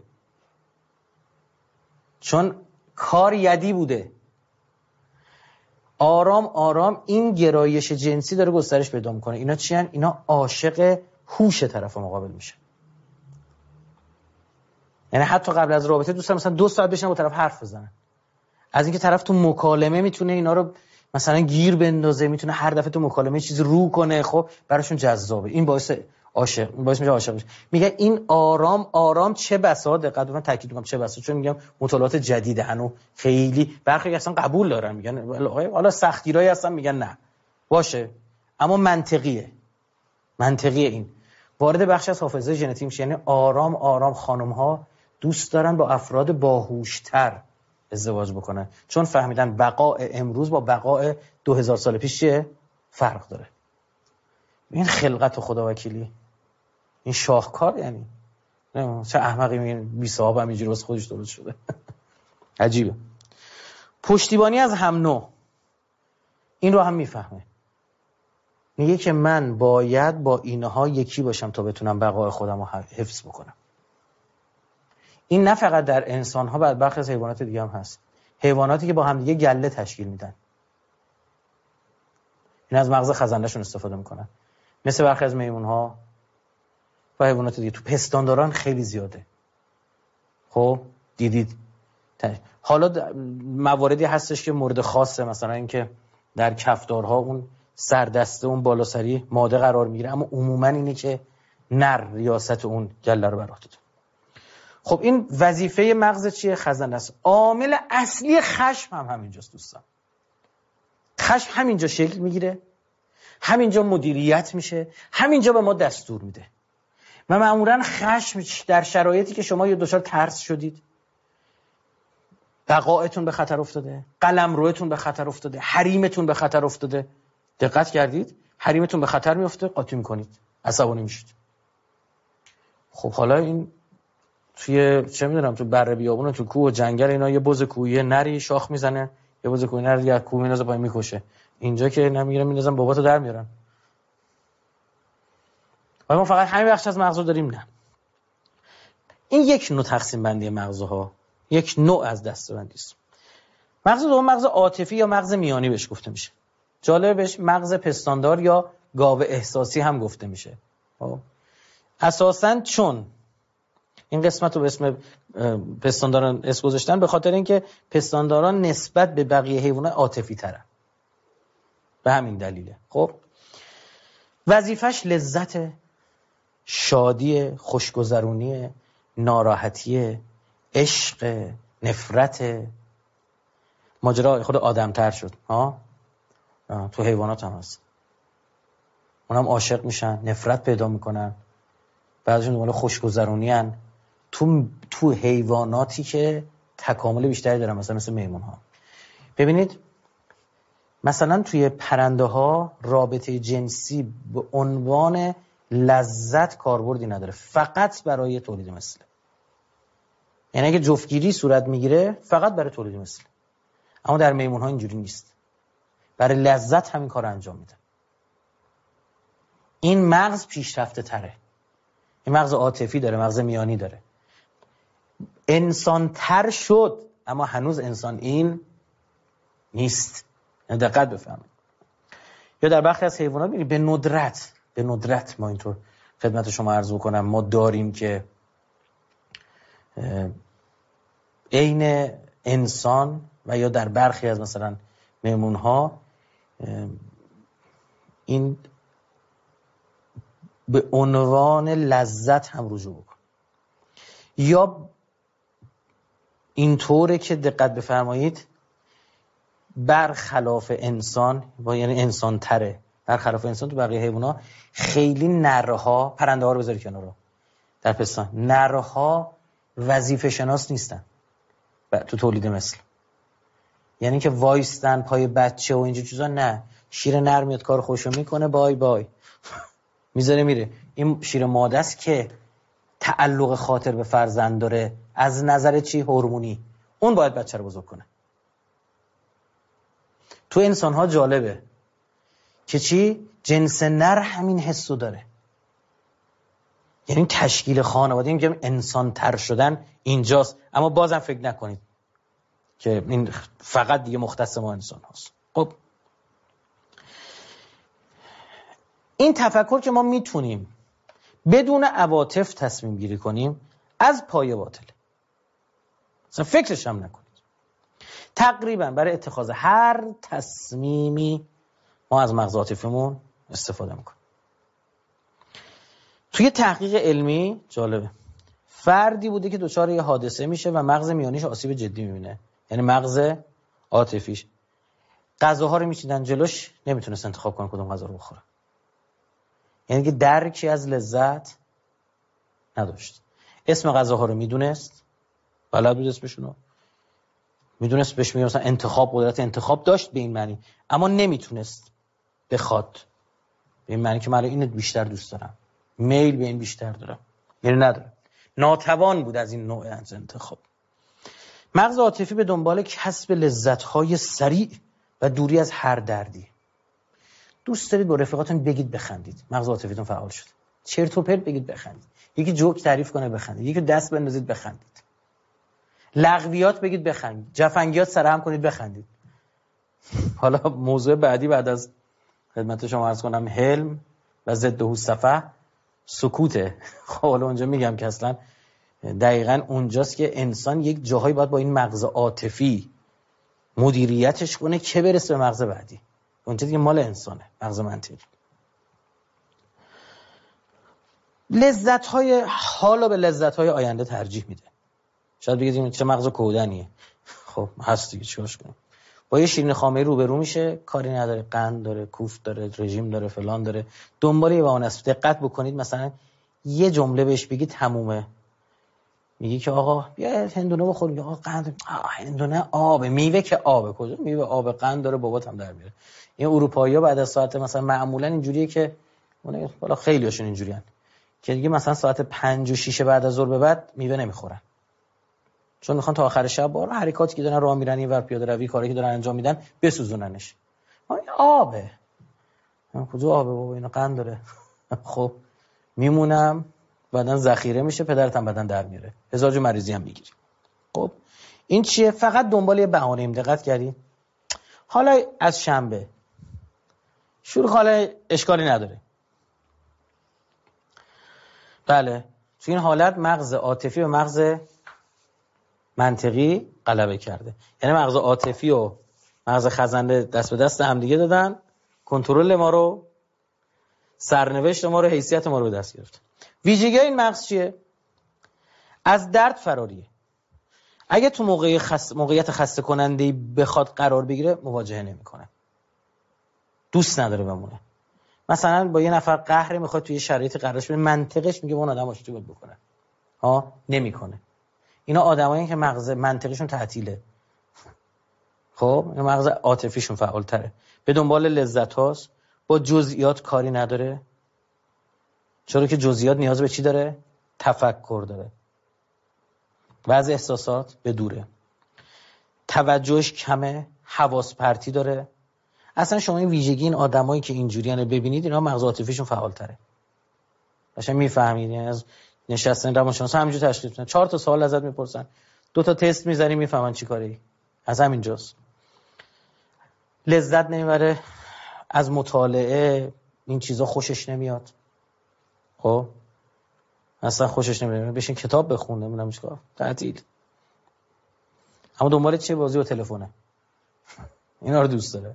چون کار یدی بوده. آرام آرام این گرایش جنسی داره گسترش پیدا میکنه. اینا چی هن؟ اینا عاشق هوش طرف مقابل میشه. یعنی حتی قبل از رابطه دوست دارن مثلا دو ساعت بشینن با طرف حرف بزنن، از اینکه طرف تو مکالمه میتونه اینا رو مثلا گیر بندازه، میتونه هر دفعه تو مکالمه چیزی رو کنه، خب براشون جذابه. این باعث عاشق باعث میشه عاشق بشه. میگه این آرام آرام چه بسا، دقت من تاکید میکنم چه بسا، چون میگم مطالعات جدیده هنو خیلی برخی اصلا قبول دارن، میگن حالا سختگیرایی هستن میگن نه باشه، اما منطقیه. منطقیه این وارد بخش از حافظه ژنتیک میشه. یعنی آرام آرام خانم ها دوست دارن با افراد باهوشتر ازدواج بکنن، چون فهمیدن بقاء امروز با بقاء دو هزار سال پیش چیه؟ فرق داره. این خلقت و خداوکیلی، این شاهکار، یعنی چه احمقی میگن بی صاحب هم اینجوری واسه خودش درست شده. عجیبه. پشتیبانی از هم نوع این رو هم میفهمه، میگه که من باید با اینها یکی باشم تا بتونم بقاء خودم رو حفظ بکنم. این نه فقط در انسان ها، بعد برخی از حیوانات دیگه هم هست. حیواناتی که با هم دیگه گله تشکیل میدن، این از مغز خزنده‌شون استفاده میکنن، مثل برخی از میمون ها و حیوانات دیگه. تو پستانداران خیلی زیاده. خب دیدید حالا مواردی هستش که مورد خاصه، مثلا اینکه در کفدارها اون سردسته اون بالا سری ماده قرار میگیره، اما عموما اینه که نر ریاست اون گله رو بر عهده داره. خب این وظیفه مغز چیه؟ خزنده است. عامل اصلی خشم هم همینجاست دوستان. خشم همینجا شکل میگیره، همینجا مدیریت میشه، همینجا به ما دستور میده. و معمولا خشم در شرایطی که شما یه دچار ترس شدید، بقایتون به خطر افتاده، قلمروتون به خطر افتاده، حریمتون به خطر افتاده، دقت کردید؟ حریمتون به خطر میفته، قاطی میکنید، عصبانی میشید. خب حالا این توی چه میدونم تو بره بیابون، تو کوه و جنگل، اینا یه بز کوهی نری شاخ میزنه، یه بز کوهی نری یا کوه میندازه پایین میکشه. اینجا که نمیگیرن میندازن باباتو در میارن. ولی ما فقط همین بخش از مغز رو داریم. نه، این یک نوع تقسیم بندی مغزها، یک نوع از دسته‌بندی است. مغز دوم مغز عاطفی یا مغز میانی بهش گفته میشه. جالب بهش مغز پستاندار یا گاو احساسی هم گفته میشه. اساساً چون این قسمت رو به اسم پستانداران اسم گذاشتن به خاطر اینکه پستانداران نسبت به بقیه حیوانات عاطفی ترن. به همین دلیله. خب وظیفش لذت، شادی، خوشگذرونی، ناراحتی، عشق، نفرت. ماجرا خود آدمتر شد ها. تو حیوانات هم هست. اونم عاشق میشن، نفرت پیدا میکنن، بعضیشون دنبال خوشگذرونی هن. تو تو حیواناتی که تکامل بیشتری دارن، مثلا مثل میمون ها. ببینید مثلا توی پرنده ها رابطه جنسی به عنوان لذت کاربردی نداره، فقط برای تولید مثل. یعنی اگه جفتگیری صورت میگیره فقط برای تولید مثل. اما در میمون ها اینجوری نیست، برای لذت همین کار انجام میده. این مغز پیشرفته تره. این مغز عاطفی داره، مغز میانی داره. انسان تر شد اما هنوز انسان این نیست. دقت بفهمید. یا در برخی از حیوانات می‌بینید به ندرت به ندرت ما اینطور خدمت شما عرض بکنم ما داریم که عین انسان و یا در برخی از مثلا میمون‌ها این به عنوان لذت هم رجوع بکن. یا اینطوره که دقت بفرمایید برخلاف انسان با یعنی انسان تره، برخلاف انسان تو بقیه حیونا خیلی نرها، پرنده ها رو بذاری کنار، در پستان نرها وظیفه شناس نیستن تو تولید مثل. یعنی که وایستن پای بچه و اینجور چیزا نه. شیر نر میاد کار خوشو میکنه، بای بای میذاره میره. این شیر ماده است که تعلق خاطر به فرزند داره، از نظر چی؟ هورمونی. اون باید بچه رو بزرگ کنه. تو انسان ها جالبه که چی؟ جنس نر همین حسو داره. یعنی تشکیل خانواده میگم انسان تر شدن اینجاست. اما بازم فکر نکنید که این فقط دیگه مختص ما انسان هاست. خب این تفکر که ما میتونیم بدون عواطف تصمیم گیری کنیم از پایه باطله. اصلا فکرش هم نکنید. تقریبا برای اتخاذ هر تصمیمی ما از مغز عاطفیمون استفاده میکنیم. توی تحقیق علمی جالبه فردی بوده که دچار یه حادثه میشه و مغز میانیش آسیب جدی میبینه، یعنی مغز عاطفیش. غذاها رو میچیدن جلوش، نمیتونست انتخاب کنه کدوم غذا رو بخوره. یعنی که درکی از لذت نداشت. اسم غذاها رو میدونست، بلد بود اسمشونو، میدونست بهش میگم مثلا انتخاب، قدرت انتخاب داشت به این معنی، اما نمیتونست بخواد به این معنی که من اینو بیشتر دوست دارم، میل به این بیشتر دارم، یعنی نداره. ناتوان بود از این نوع از انتخاب. مغز عاطفی به دنبال کسب لذت‌های سریع و دوری از هر دردی. دوست دارید با رفیقاتون بگید بخندید، مغز عاطفیتون فعال شد. چرت و پرت بگید بخندید. یکی جوک تعریف کنه بخندید، یکی دست بندازید بخندید. لغویات بگید بخندید، جفنگیات سرهم کنید بخندید. حالا موضوع بعدی بعد از خدمت شما عرض کنم حلم و ضده صفح سکوته. خب حالا اونجا میگم که اصلا دقیقاً اونجاست که انسان یک جاهایی باید با این مغز عاطفی مدیریتش کنه که برسه به مغز بعدی. اونجا دیگه مال انسانه، مغز منطقی. لذت‌های حالا به لذت‌های آینده ترجیح میده. شاید بگید این چه مغز کودنیه. خب هست دیگه، چیکارش کنیم؟ با یه شیرین خامه‌ای روبرو میشه، کاری نداره، قند داره، کوفت داره، رژیم داره، فلان داره، دنبال یه بهانه است. دقت بکنید مثلا یه جمله بهش بگید تمومه. میگی که آقا بیا هندونه بخور، میگه آقا قند، آه هندونه آب، میوه که آب، کجا میوه آب قند داره، بابات هم در میاره. این اروپایی‌ها بعد از ساعت مثلا معمولا اینجوریه که اون بالا خیلی هاشون اینجوریان که دیگه مثلا ساعت پنج و شش بعد از ظهر به بعد میوه نمیخورن، چون میخوان تا آخر شب بارا حرکاتی که دارن راه میرن اینور پیاده روی کاری که دارن انجام میدن بسوزوننش. این آبه. کجا آبه بابا، اینا قند داره. خب میمونم بعدن ذخیره میشه، پدرت هم بعدن در میاره، هزار جو مریضی هم میگیری. خب این چیه؟ فقط دنبال یه بهانه ایم. دقت کردی؟ حالا از شنبه شروع، حالا اشکالی نداره. بله، تو این حالت مغز عاطفی و مغز منطقی غلبه کرده. یعنی مغز عاطفی و مغز خزنده دست به دست هم دیگه دادن، کنترل ما رو، سرنوشت ما رو، حیثیت ما رو به دست گرفت. ویژگی این مغز چیه؟ از درد فراریه. اگه تو موقع خس... موقعیت خسته کننده بخواد قرار بگیره مواجهه نمیکنه، دوست نداره بمونه. مثلا با یه نفر قهر میخواد توی شرایطی قرارش بده، منطقش میگه اون آدم اشتباه بکنه، ها نمیکنه. اینا آدمایی که مغز منطقیشون تعطیله. خب این مغز عاطفیشون فعال‌تره، به دنبال لذت هاست، با جزئیات کاری نداره. چرا که جزئیات نیاز به چی داره؟ تفکر داره. بعض احساسات به دوره، توجهش کمه، حواس پرتی داره. اصلا شما این ویژگی این آدمایی که اینجوریان ببینید، اینا مغز عاطفیشون فعال‌تره. باشه میفهمید؟ یعنی از نشستن روانشناس همینجور تشخیص میدن، چهار تا سوال ازت میپرسن، دو تا تست میزنی، میفهمن چی کاری. از همینجاست. لذت نمیبره از مطالعه، این چیزا خوشش نمیاد. خب اصلا خوشش نمیاد بشین کتاب بخونه، نمیدونم چیکار، تعطیل. اما دنبال چه؟ بازی و تلفنه. اینا رو دوست داره.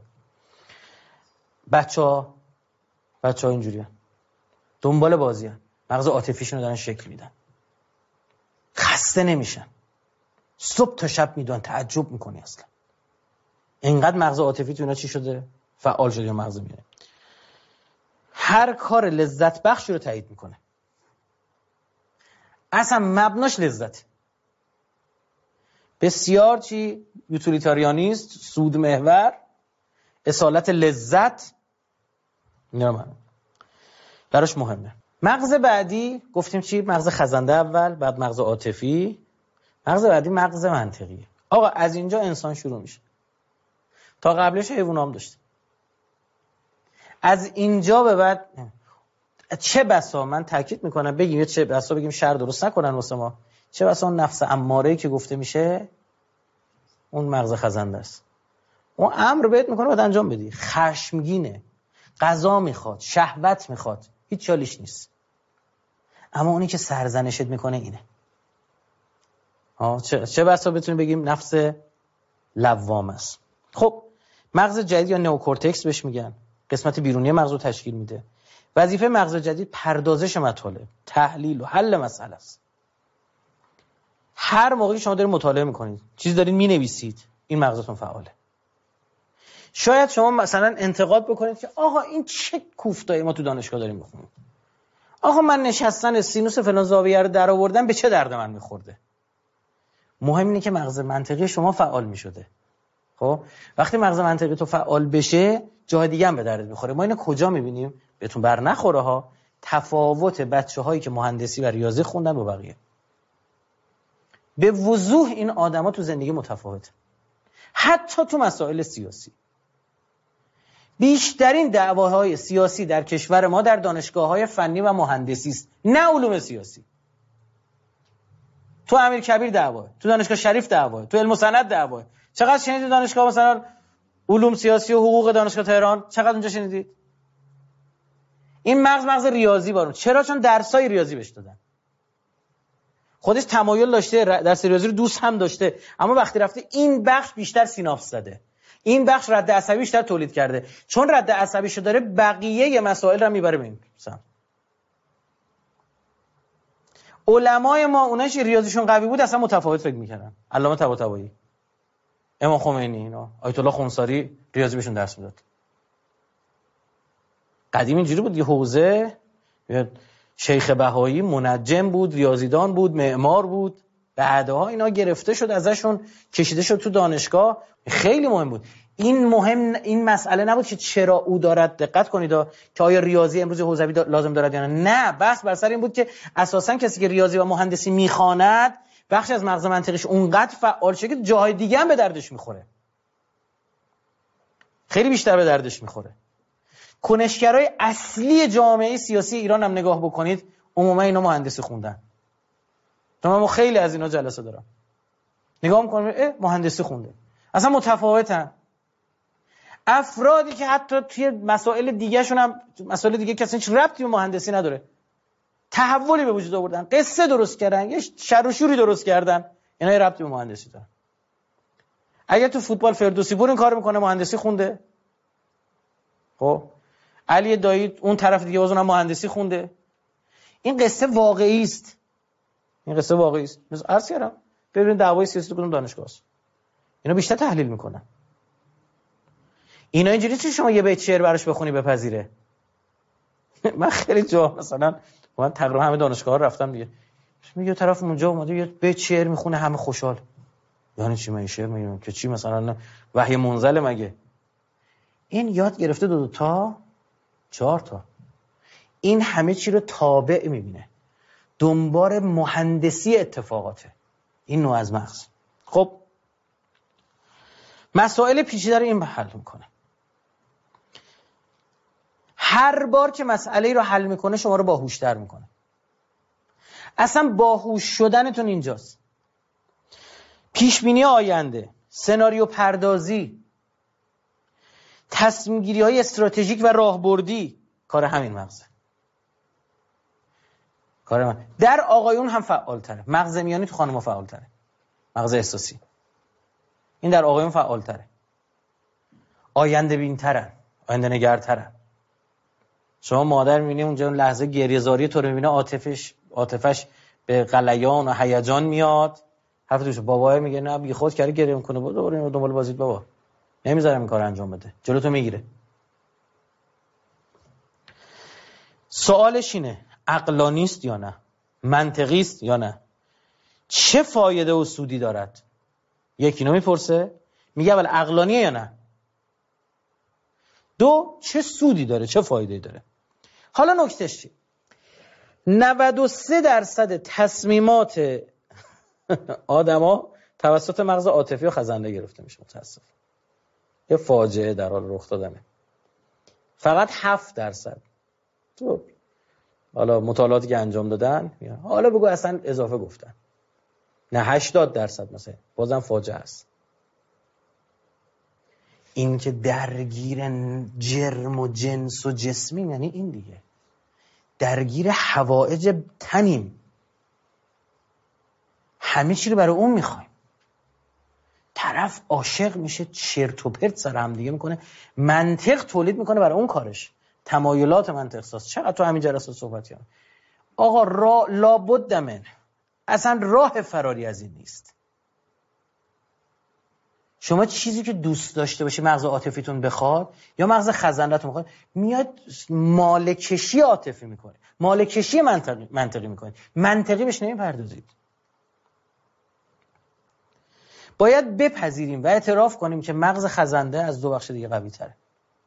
بچه‌ها بچه‌ها اینجوریه، دنبال بازیه، مغز عاطفیشون رو دارن شکل میدن، خسته نمیشن، صبح تا شب میدونن. تعجب میکنی اصلا اینقدر مغز عاطفی تو اینا چی شده؟ فعال شده. یا مغز میره هر کار لذت بخشی رو تایید میکنه، اصلا مبناش لذت. بسیار چی؟ یوتیلیتاریانیست، سود محور، اصالت لذت، اینا من براش مهمه. مغز بعدی گفتیم چی؟ مغز خزنده اول، بعد مغز عاطفی، مغز بعدی مغز منطقی. آقا از اینجا انسان شروع میشه. تا قبلش حیوان هم داشت. از اینجا به بعد چه بسا، من تاکید میکنم بگیم چه بسا بگیم شر درست نکنن واسه ما، چه بسا اون نفس اماره‌ای که گفته میشه اون مغز خزنده است. اون امر بهت میکنه باید انجام بدی، خشمگینه، غذا میخواد، شهوت میخواد، هیچ چالیش نیست. اما اونی که سرزنشت میکنه اینه. ها چه چه بسا بتونیم بگیم نفس لوام است. خب مغز جدید یا نئوکورتکس بهش میگن، قسمت بیرونی مغز رو تشکیل میده. وظیفه مغز جدید پردازش مطالب، تحلیل و حل مسئله است. هر موقعی شما دارید مطالعه میکنید، چیز دارید مینویسید، این مغزتون فعاله. شاید شما مثلا انتقاد بکنید که آقا این چه کوفتایی ما تو دانشگاه داریم میخونیم. آقا من نشستن سینوس فلان زاویه رو در آوردم به چه درد من میخورده؟ مهم اینه که مغز منطقی شما فعال میشده. خب وقتی مغز منطقی تو فعال بشه، جای دیگه هم به دردت میخوره. ما اینو کجا میبینیم؟ بهتون بر نخوره ها، تفاوت بچه‌هایی که مهندسی و ریاضی خوندن با بقیه. به وضوح این آدما تو زندگی متفاوته. حتی تو مسائل سیاسی. بیشترین دعواهای سیاسی در کشور ما در دانشگاه‌های فنی و مهندسی است، نه علوم سیاسی. تو امیرکبیر دعوا، تو دانشگاه شریف دعوا، تو علم و صنعت دعوا. چقدر شنیدید دانشگاه مثلا علوم سیاسی و حقوق دانشگاه تهران؟ چقدر اونجا شنیدید؟ این مغز مغز ریاضی بارون. چرا؟ چون درسای ریاضی بهش دادن. خودش تمایل داشته، درس ریاضی رو دوست هم داشته، اما وقتی رفته این بخش بیشتر سیناپس زده، این بخش رد عصبی بیشتر تولید کرده. چون رد عصبیشو داره، بقیه مسائل رو میبره به این سمت. علمای ما اوناش ریاضیشون قوی بود اصلا متفاوت فکر میکردن. علامه طباطبایی، امام خمینی، اینا آیت الله خونساری ریاضی بهشون درس میداد. قدیم اینجوری بود، یه حوزه شیخ بهایی منجم بود، ریاضیدان بود، معمار بود. بعدها اینا گرفته شد ازشون، کشیده شد تو دانشگاه. خیلی مهم بود. این مهم این مسئله نبود که چرا او دارد، دقت کنید که آیا ریاضی امروز حوزوی لازم دارد یا نه. نه، بحث بر سر این بود که اساساً کسی که ریاضی و مهندسی میخواند، بخش از مغز منطقیش اونقدر فعال شه که جاهای دیگه هم به دردش میخوره، خیلی بیشتر به دردش میخوره. کنشگرای اصلی جامعه سیاسی ایران هم نگاه بکنید، عموما اینا مهندسی خوندن. تو من خیلی از اینا جلسه دارم. نگاه میکنه اه مهندسی خونده. اصلا متفاوتن. افرادی که حتی توی مسائل دیگه شون هم مسائل دیگه کسی هیچ ربطی به مهندسی نداره، تحولی به وجود آوردن، قصه درست کردن، یه شر و شوری درست کردن، اینا یه ربطی به مهندسی دارن. اگه تو فوتبال فردوسی پور این کارو میکنه مهندسی خونده. خب علی دایی اون طرف دیگه باز اونم مهندسی خونده. این قصه واقعی است. این قصه واقعی است. مثلا عرض کردم ببینید دعوای سیاسی کدوم دانشگاه است. اینا بیشتر تحلیل میکنن. اینا اینجوری چه شما یه بیت شعر براش بخونی بپذیره. من خیلی جا مثلا من تقریبا همه دانشگاه‌ها رفتم دیگه. میگه طرف اونجا اومده یه بیت شعر میخونه همه خوشحال. یعنی چی؟ من شعر میگم که چی مثلا وحی منزل مگه؟ این یاد گرفته دو دو تا چهار تا. این همه چی رو تابع میبینه. دنبال مهندسی اتفاقاته. این نوع از مغز. خب مسائل پیچیده رو این حل میکنه. هر بار که مسئله رو حل میکنه شما رو باهوشتر میکنه. اصلا باهوش شدنتون اینجاست. پیشبینی آینده، سناریو پردازی، تصمیم گیری های استراتژیک و راهبردی کار همین مغزه. کار من در آقایون هم فعال تره. مغز میانی تو خانم‌ها فعال تره. مغز احساسی این در آقایون فعال تره. آینده بین ترن، آینده نگر ترن. شما مادر میبینی اونجا اون لحظه گریه زاری تو رو میبینه، عاطفش عاطفش به غلیان و هیجان میاد. حرف توش بابا میگه نه بی خود کرده گریه میکنه، برو برو دنبال بازیت بابا، نمیذارم این کارو انجام بده، جلوتو میگیره. سوالش اینه عقلانی است یا نه، منطقی است یا نه، چه فایده و سودی دارد. یکی اینو میپرسه میگه اول عقلانیه یا نه، دو چه سودی داره چه فایده‌ای داره. حالا نکتهش چیه؟ نود و سه درصد تصمیمات آدما توسط مغز عاطفی و خزنده گرفته میشه. متاسف یه فاجعه در حال رخ دادنه. فقط هفت درصد تو حالا مطالعاتی که انجام دادن حالا بگو اصلا اضافه گفتن، نه هشتاد درصد مثلا، بازم فاجعه است. این که درگیر جرم و جنس و جسمی یعنی این دیگه، درگیر حوائج تنیم، همه چی رو برای اون میخوایم. طرف عاشق میشه چرت و پرت سر هم دیگه میکنه، منطق تولید میکنه برای اون کارش، تمایلات منطق ساز. چقدر تو همین جلسات صحبتی هم آقا را لابد من، اصلا راه فراری از این نیست. شما چیزی که دوست داشته باشی مغز عاطفیتون بخواد یا مغز خزندتون بخواد، میاد مالکشی عاطفی میکنه، مالکشی منطقی منطقی میکنه، منطقی بهش نمیپردازید. باید بپذیریم و اعتراف کنیم که مغز خزنده از دو بخش دیگه قوی تره،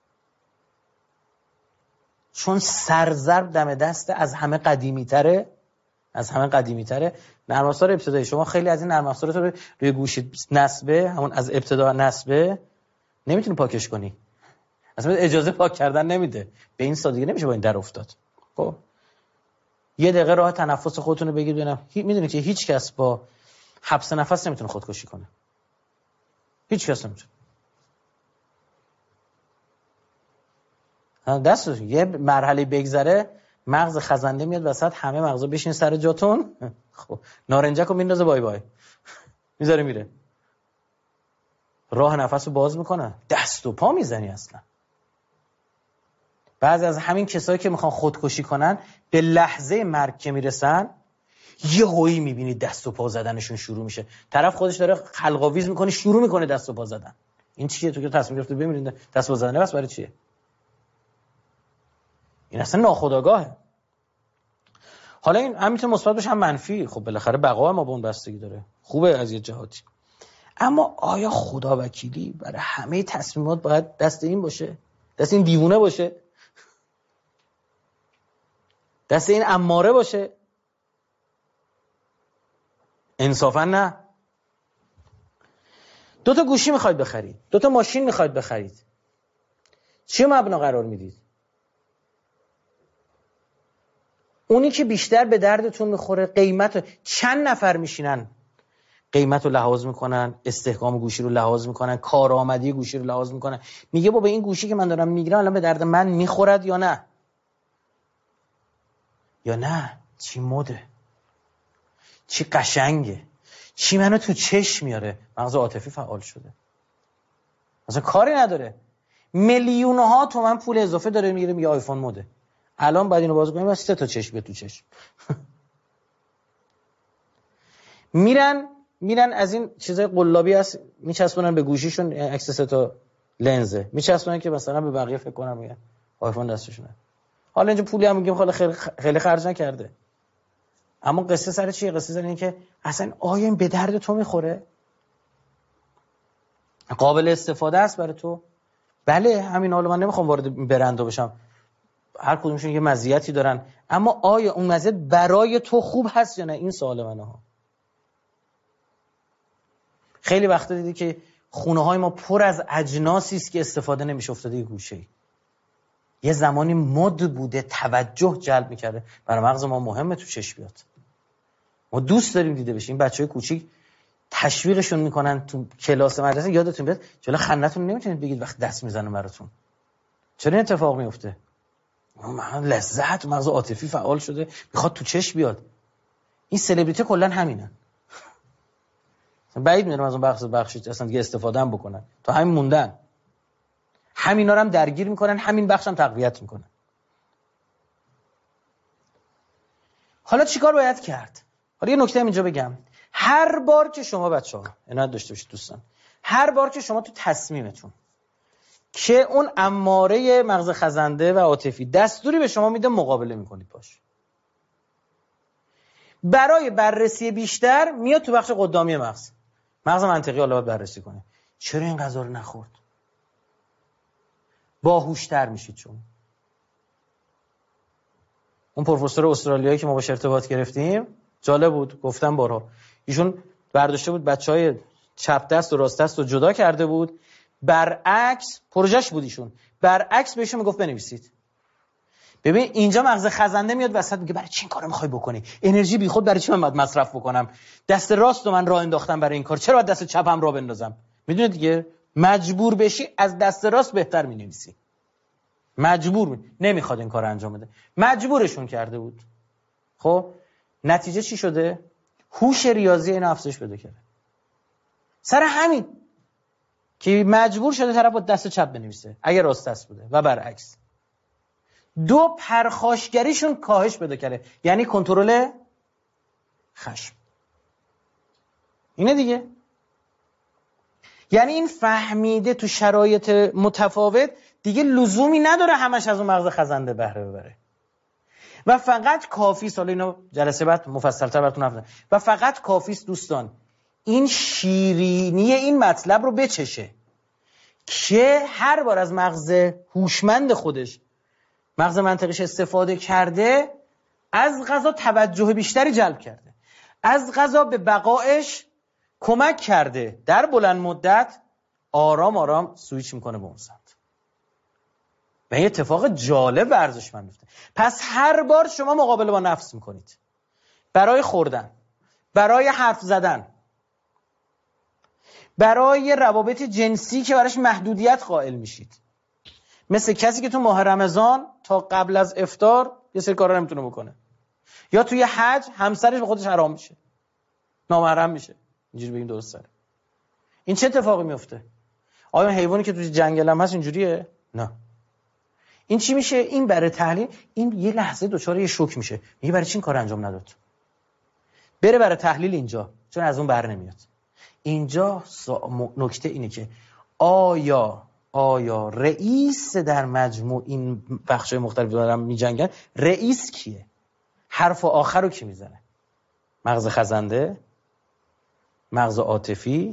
چون سرضرب دم دسته، از همه قدیمی تره، از همه قدیمی تره. نرم افزار ابتدایی شما خیلی از این نرم افزارات رو روی گوشیت نصبه، همون از ابتدا نصبه، نمیتونی پاکش کنی، اصلا اجازه پاک کردن نمیده. به این سادگی نمیشه با این در افتاد. خب یه دقیقه راه تنفس خودتون رو بگید ببینم. میدونید که هیچ کس با حبس نفس نمیتونه خودکشی کنه، هیچ کس نمیتونه. دست یه مرحله بگذره مغز خزنده میاد وسط، همه مغزا بشین سر جاتون. خب نارنجکو میندازه بای بای میذاره میره، راه نفس رو باز میکنه، دست و پا میزنی. اصلا بعضی از همین کسایی که میخوان خودکشی کنن به لحظه مرگ که میرسن یه هویی میبینی دست و پا زدنشون شروع میشه، طرف خودش داره خلقاویز میکنه شروع میکنه دست و پا زدن. این چیه؟ تو که تصمیم گرفتی بمیرید دست و پا زدن بس برای چیه؟ این اصلا ناخودآگاهه. حالا این هم میتونه مثبت باشه هم منفی. خب بالاخره بقا ما به اون بستگی داره، خوبه از یه جهاتی. اما آیا خدا وکیلی برای همه تصمیمات باید دست این باشه؟ دست این دیوونه باشه؟ دست این اماره باشه؟ انصافا نه. دو تا گوشی میخواید بخرید، دو تا ماشین میخواید بخرید، چی مبنا قرار میدید؟ اونی که بیشتر به دردتون میخوره قیمت. چند نفر میشینن قیمت رو لحاظ میکنن، استحکام گوشی رو لحاظ میکنن، کارآمدی گوشی رو لحاظ میکنن. میگه بابا این گوشی که من دارم میگیرم الان به درد من میخورد یا نه؟ یا نه چی مده، چی قشنگه، چی منو تو چشم میاره. مغز عاطفی فعال شده، مثلا کاری نداره. میلیون ها تومن پول اضافه داره میگیره، میگه آیفون مده. الان بعد اینو باز کنیم بس سه تا چشم بیاد تو چشم. میرن میرن از این چیزای قلابی هست میچسبونن به گوشیشون، عکس سه تا لنزه میچسبونن که مثلا به بقیه فکر کنم میگن آیفون دستشونه. حالا اینجا پولی هم میگیم خاله خیلی خیلی خرج نکرده، اما قصه سر چیه؟ قصه سر اینه که اصلا آیا این به درد تو میخوره؟ قابل استفاده است برای تو؟ بله همین. حالا من نمیخوام وارد برندا بشم، هر کدومشون یه مزیتی دارن، اما آیا اون مزیت برای تو خوب هست یا نه؟ این سوال منه ها. خیلی وقتا دیدی که خونه های ما پر از اجناسی است که استفاده نمیشه، افتاده یه گوشه. یه زمانی مد بوده، توجه جلب میکرده. برای مغز ما مهمه تو چشم بیاد. ما دوست داریم دیده بشیم. بچهای کوچیک تشویقشون میکنن تو کلاس مدرسه، یادتون بیاد جلو خندتون نمیتونید بگید وقت دست میزنه براتون. چرا این اتفاق میفته؟ من لذت، مغز عاطفی فعال شده، میخواد تو چشم بیاد. این سلبریتی کلا همینن. بعید میدونم از اون بخش بخشی اصلا دیگه استفاده هم بکنن، تا همین موندن. همینا رو هم درگیر میکنن، همین بخش هم تقویت میکنن. حالا چیکار باید کرد؟ حالا یه نکته اینجا بگم. هر بار که شما بچه‌ها عنایت داشته باشید دوستان، هر بار که شما تو تصمیمتون که اون اماره مغز خزنده و عاطفی دستوری به شما میده مقابله میکنید باش، برای بررسی بیشتر میاد تو بخش قدامی مغز. مغز منطقی حالا باید بررسی کنه. چرا این غذا رو نخورد؟ باهوشتر میشید شما. اون پروفسور استرالیایی که ما باش ارتباط گرفتیم جالب بود، گفتم بارها، ایشون برداشته بود بچهای چپ دست و راست دست رو جدا کرده بود، برعکس پروژهش بود. ایشون برعکس بهشون میگفت بنویسید. ببین اینجا مغز خزنده میاد وسط، میگه برای چی این کارو میخوای بکنی؟ انرژی بیخود برای چی من باید مصرف بکنم؟ دست راست رو من راه انداختم برای این کار، چرا باید دست چپم راه بندازم؟ میدونی دیگه مجبور بشی از دست راست بهتر مینویسی. مجبور می... نمیخواد این کار انجام بده، مجبورشون کرده بود. خب نتیجه چی شده؟ هوش ریاضی اینو افزایش پیدا کرده. سر همین که مجبور شده طرف با دست چپ بنویسه اگه راست دست بوده و برعکس. دو، پرخاشگریشون کاهش پیدا کرده، یعنی کنترل خشم. اینه دیگه. یعنی این فهمیده تو شرایط متفاوت دیگه لزومی نداره همش از اون مغز خزنده بهره ببره و فقط کافی، سالا اینو جلسه بعد مفصل‌تر براتون حرف بزنم، و فقط کافی است دوستان این شیرینی این مطلب رو بچشه که هر بار از مغز هوشمند خودش، مغز منطقیش استفاده کرده، از قضا توجه بیشتری جلب کرده، از قضا به بقایش کمک کرده، در بلند مدت آرام آرام سویچ میکنه به اون سمت. و این اتفاق جالب و ارزشمند میفته. پس هر بار شما مقابله با نفس میکنید برای خوردن، برای حرف زدن، برای روابط جنسی که براش محدودیت قائل میشید، مثل کسی که تو ماه رمضان تا قبل از افطار یه سری کارا نمیتونه بکنه، یا توی حج همسرش به خودش حرام میشه، نامحرم میشه. اینجوری بگیم درسته. این چه اتفاقی میفته؟ آیا حیوانی که توی جنگل هم هست اینجوریه؟ نه. این چی میشه؟ این برای تحلیل این یه لحظه دچار یه شوک میشه، میگه برای چی این کار انجام نداد؟ بره برای تحلیل اینجا، چون از اون بر نمیاد. اینجا نکته اینه که آیا آیا رئیس در مجموع این بخشای مختلف دارن میجنگن، رئیس کیه؟ حرف آخر رو کی میزنه؟ مغز خزنده، مغز عاطفی،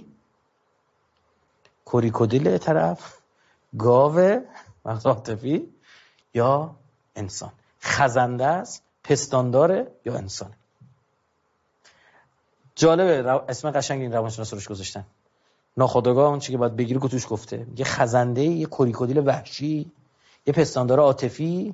کوریکودیل طرف، گاوه، مغز عاطفی، یا انسان؟ خزنده است، پستانداره، یا انسان؟ جالبه اسم قشنگ این روانشناسا روش گذاشتن. ناخودآگاه اون چیزی که باید بگیری که توش گفته. یه خزنده، یه کوریکودیل وحشی، یه پستاندار عاطفی،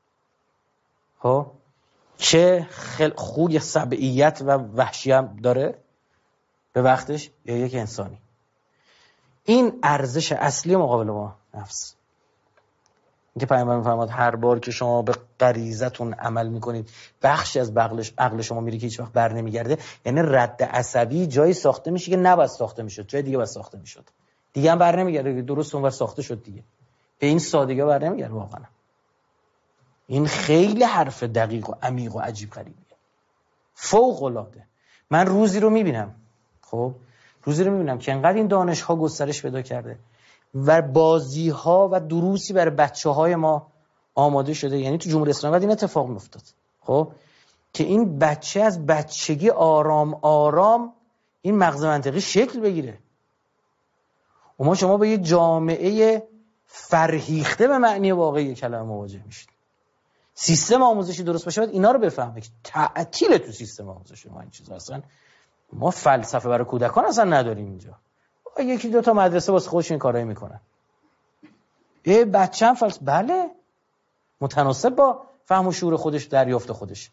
ها که خل خوی سبعیت و وحشی هم داره، به وقتش یا یک انسانی. این ارزش اصلی مقابل با نفس. اینکه پیامبر می‌فرماد هر بار که شما به غریزتون عمل میکنید بخشی از عقلش عقل شما میره که هیچ وقت بر نمیگرده، یعنی رد عصبی جایی ساخته میشه که نباید ساخته میشد، جای دیگه باید ساخته میشد، دیگه هم بر نمیگرده، درست اونور ساخته شد دیگه، به این سادگی بر نمیگرده. واقعا این خیلی حرف دقیق و عمیق و عجیب غریبیه، فوق العاده. من روزی رو میبینم، خب روزی رو میبینم که انقدر این دانش ها گسترش پیدا کرده و بازی ها و دروسی برای بچه های ما آماده شده، یعنی تو جمهوری اسلامی بعد این اتفاق میافتاد، خب که این بچه از بچگی آرام آرام این مغز منطقی شکل بگیره. و ما شما به یه جامعه فرهیخته به معنی واقعی کلمه مواجه میشید. سیستم آموزشی درست باشه باید اینا رو بفهمه که تعطیل تو سیستم آموزشی ما این چیزا اصلا. ما فلسفه برای کودکان اصلا نداریم اینجا. یکی دو تا مدرسه واسه خودش این کارایی میکنن. یه بچه‌م فلسفه بله متناسب با فهم و شعور خودش، دریافت خودش.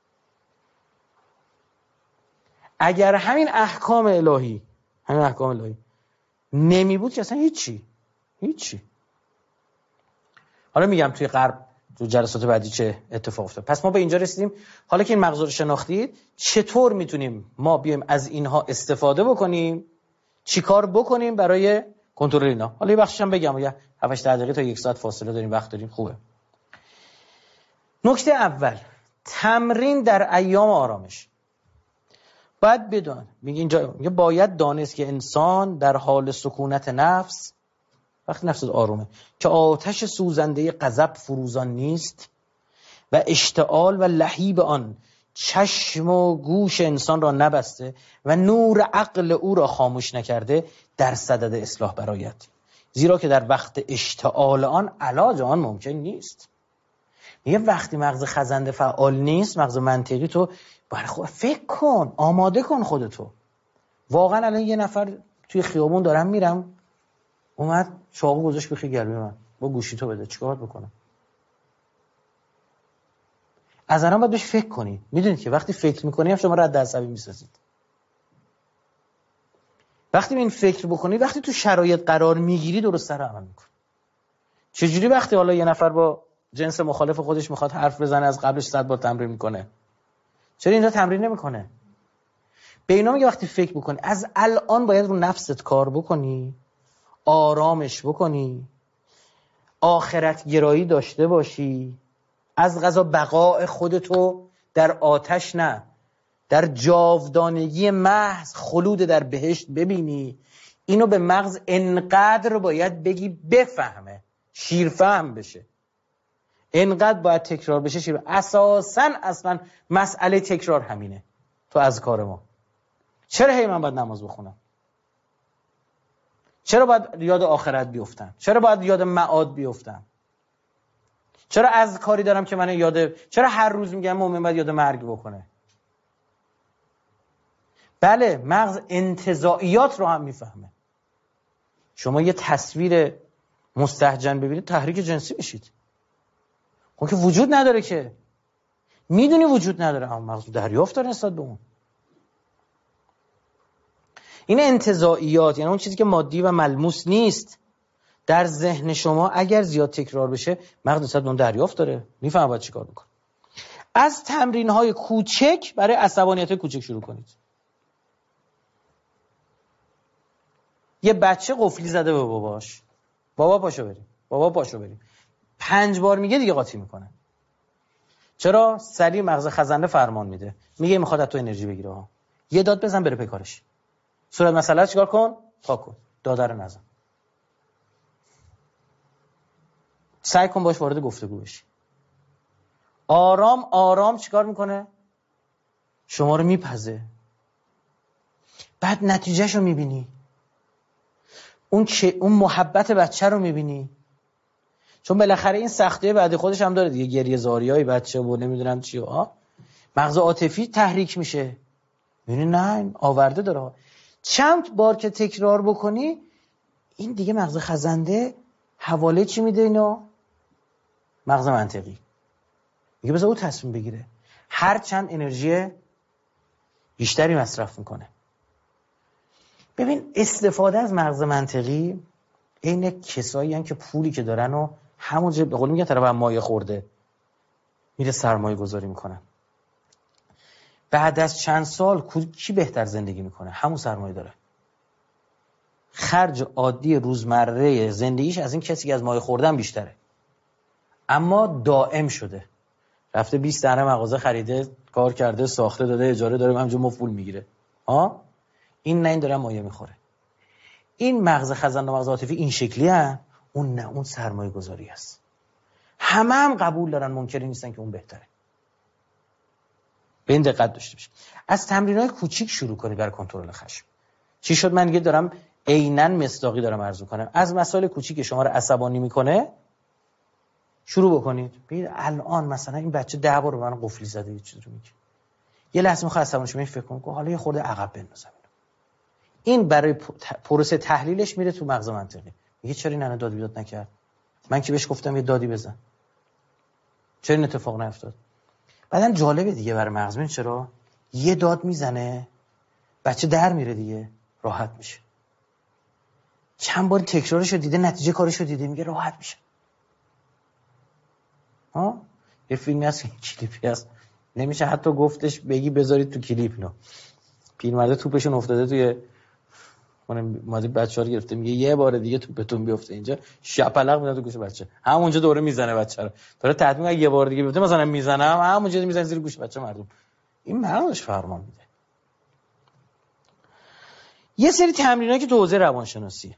اگر همین احکام الهی همین احکام الهی نمی بود که اصلا هیچی هیچی. حالا میگم توی غرب تو جلسات بعدی چه اتفاق افتاد. پس ما به اینجا رسیدیم. حالا که این مغز رو شناختید، چطور میتونیم ما بیایم از اینها استفاده بکنیم، چیکار بکنیم برای کنترل اینا. حالا یه بخشش هم بگم، یه هفت هشت دقیقه تا یک ساعت فاصله داریم، وقت داریم، خوبه. نکته اول، تمرین در ایام آرامش. باید بدون میگه اینجا میگه باید دانست که انسان در حال سکونت نفس، وقتی نفس آرومه، که آتش سوزنده غضب فروزان نیست و اشتعال و لهیب آن چشم و گوش انسان را نبسته و نور عقل او را خاموش نکرده، در صدد اصلاح برآید. زیرا که در وقت اشتعال آن علاج آن ممکن نیست. میگه وقتی مغز خزنده فعال نیست، مغز منطقی، تو برای خود فکر کن، آماده کن خودتو. واقعا الان یه نفر توی خیابون دارم میرم، اومد چاقو گذاشت بخی گلوی من، با گوشی تو بده، چیکار بکنم؟ از الان باید بهش فکر کنی. میدونید که وقتی فکر میکنی هم شما رد عصبی میسازید. وقتی این فکر بکنی، وقتی تو شرایط قرار میگیری، درست سر عمل میکنی. چجوری وقتی حالا یه نفر با جنس مخالف خودش میخواد حرف بزنه، از قبلش صد بار تمرین میکنه، چرا اینجا تمرین نمیکنه؟ به اینا میگه وقتی فکر بکنی، از الان باید رو نفست کار بکنی، آرامش بکنی، آخرت گرایی داشته باشی، از قضا بقاء خودتو در آتش نه، در جاودانگی محض خلود در بهشت ببینی. اینو به مغز انقدر باید بگی بفهمه، شیرفهم بشه، انقدر باید تکرار بشه شیر. اساساً اصلا مسئله تکرار همینه تو اذکار ما. چرا هی من باید نماز بخونم؟ چرا باید یاد آخرت بیفتم؟ چرا باید یاد معاد بیفتم؟ چرا اذکاری دارم که من یاد، چرا هر روز میگم مومن باید یاد مرگ بکنه؟ بله، مغز انتزاعیات رو هم میفهمه. شما یه تصویر مستهجن ببینید تحریک جنسی میشید. اون که وجود نداره، که میدونی وجود نداره، اما مغز دریافت داره نسبت به اون. این انتزاعیات، یعنی اون چیزی که مادی و ملموس نیست، در ذهن شما اگر زیاد تکرار بشه، مغز نسبت به اون دریافت داره، میفهمه باید چیکار بکنه. از تمرین‌های کوچک برای عصبانیت کوچک شروع کنید. یه بچه قفلی زده به باباش، بابا پاشو بریم، بابا پاشو بریم، پنج بار میگه دیگه قاطی میکنه. چرا؟ سریع مغز خزنده فرمان میده، میگه میخواد از تو انرژی بگیره، ها یه داد بزن بره پی کارش. صورت مسئله چیکار کن؟ پاک کن، داده رو نزن. سعی کن باش وارد گفتگو بشی. آرام آرام چیکار میکنه؟ شما رو میپزه. بعد نتیجهشو میبینی، اون که اون محبت بچه رو میبینی، چون بالاخره این سختیه بعد خودش هم داره دیگه، گریه زاریای بچه و نمیدونم چی و مغز عاطفی تحریک میشه. میبینی نه آورده داره. چند بار که تکرار بکنی، این دیگه مغز خزنده حواله چی میده اینو؟ مغز منطقی میگه بذار او تصمیم بگیره. هر چند انرژی بیشتری مصرف میکنه. ببین استفاده از مغز منطقی این کسایی هستن که پولی که دارن و همونجا به قول میگن طرف هم مایه خورده میره سرمایه گذاری میکنن. بعد از چند سال کی بهتر زندگی میکنه؟ همون سرمایه داره. خرج عادی روزمره زندگیش از این کسی که از مایه خوردن بیشتره، اما دائم شده. رفته بیست دانه مغازه خریده، کار کرده، ساخته، داده، اجاره داره، همینجا مفت پول میگیره. ها این نه، این داره مایه میخوره. این مغز خزنده و مغز عاطفی این شکلی هست، اون نه، اون سرمایه گذاری است. همه هم قبول دارن، منکری نیستن که اون بهتره. به این دقت داشته باشید. از تمرینای کوچیک شروع کنید برای کنترل خشم. چی شد من دیگه دارم عیناً مصداقی دارم عرض می‌کنم. از مسائل کوچیک شما رو عصبانی میکنه شروع بکنید. ببین الان مثلا این بچه ده بار به من قفلی زده یه چیزی رو میگه. یه لحظه میخواد عصبانی شه، فکر کنم که حالا یه خورده عقب بندازم. این برای پروسه تحلیلش میره تو مغز منطقی. میگه چرا این داد بیداد نکرد؟ من که بهش گفتم یه دادی بزن. چرا این اتفاق نیفتاد؟ بعدن جالبه دیگه برای مغز. ببین چرا یه داد میزنه بچه در میره دیگه، راحت میشه. چند بار تکرارشو دیده، نتیجه کارشو دیده، میگه راحت میشه. ها یه فیلمی هست، کلیپی هست، نمیشه حتی گفتش بگی بذارید تو کلیپ. نه پیرمرده توپشون افتاده توی اون مادی بچه‌ها رو گرفته، میگه یه بار دیگه توپتون بیفته اینجا، شپلق میاد تو گوش بچه، همونجا دوره میزنه بچه رو، داره تطمیق اگه یه بار دیگه بیفته مثلا میزنم، همونجا میزنه زیر گوش بچه مردم. این مغزش فرمان میده. یه سری تمرینایی که تو حوزه روانشناسی،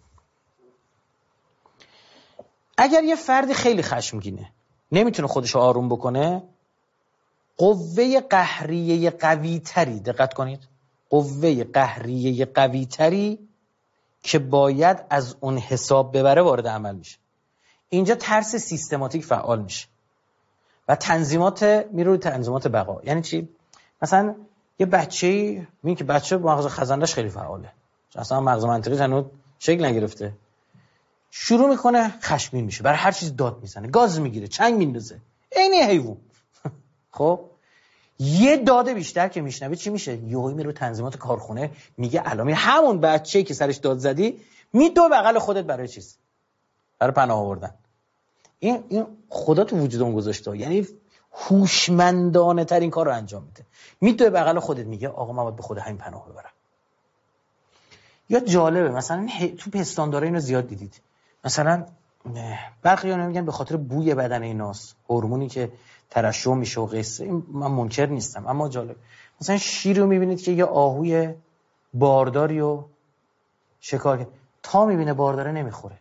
اگر یه فردی خیلی خشمگینه نمیتونه خودش رو آروم بکنه، قوه قهریه قوی تری، دقت کنید، قوه قهریه قوی تری که باید از اون حساب ببره وارد عمل میشه. اینجا ترس سیستماتیک فعال میشه و تنظیمات میره روی تنظیمات بقا. یعنی چی؟ مثلا یه بچه‌ای میگه که بچه مغز خزندش خیلی فعاله، اصلا مغز منطقی هنوز شکل نگرفته، شروع میکنه خشمگین میشه، برای هر چیز داد میزنه، گاز میگیره، چنگ میندازه، عین حیوان. خب یه داده بیشتر که میشنوه چی میشه؟ یهو میره رو تنظیمات کارخونه، میگه الان همون بچه‌ای که سرش داد زدی میدو بغل خودت برای چیز؟ برای پناه آوردن. این این خدا تو وجود اون گذاشته، یعنی هوشمندانه ترین کار رو انجام میده. میدو بغل خودت، میگه آقا من باید به خود همین پناه ببرم. یا جالبه مثلا تو پستاندارا اینو زیاد دیدید، مثلا برخی‌ها میگن به خاطر بوی بدن ایناست، هورمونی که ترشح میشه و قصه، این من منکر نیستم، اما جالب مثلا شیر رو میبینید که یه آهوی بارداری و شکار کرد، تا میبینه بارداره نمیخوره.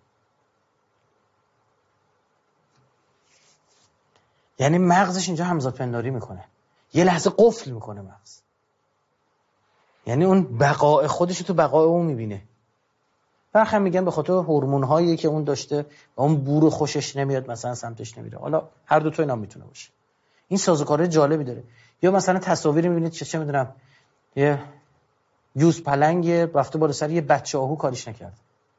یعنی مغزش اینجا همزاد پنداری میکنه، یه لحظه قفل میکنه مغز، یعنی اون بقای خودش تو بقای اون میبینه. برخی میگن به خاطر هورمون هایی که اون داشته و اون بور خوشش نمیاد مثلا سمتش نمیره. حالا هر دو تا اینا میتونه باشه. این سازوکارهای جالبی داره. یا مثلا تصاویری میبینید چه چه میدونم یه یوز پلنگ رفته بالا سر یه بچه آهو کاریش نکرد،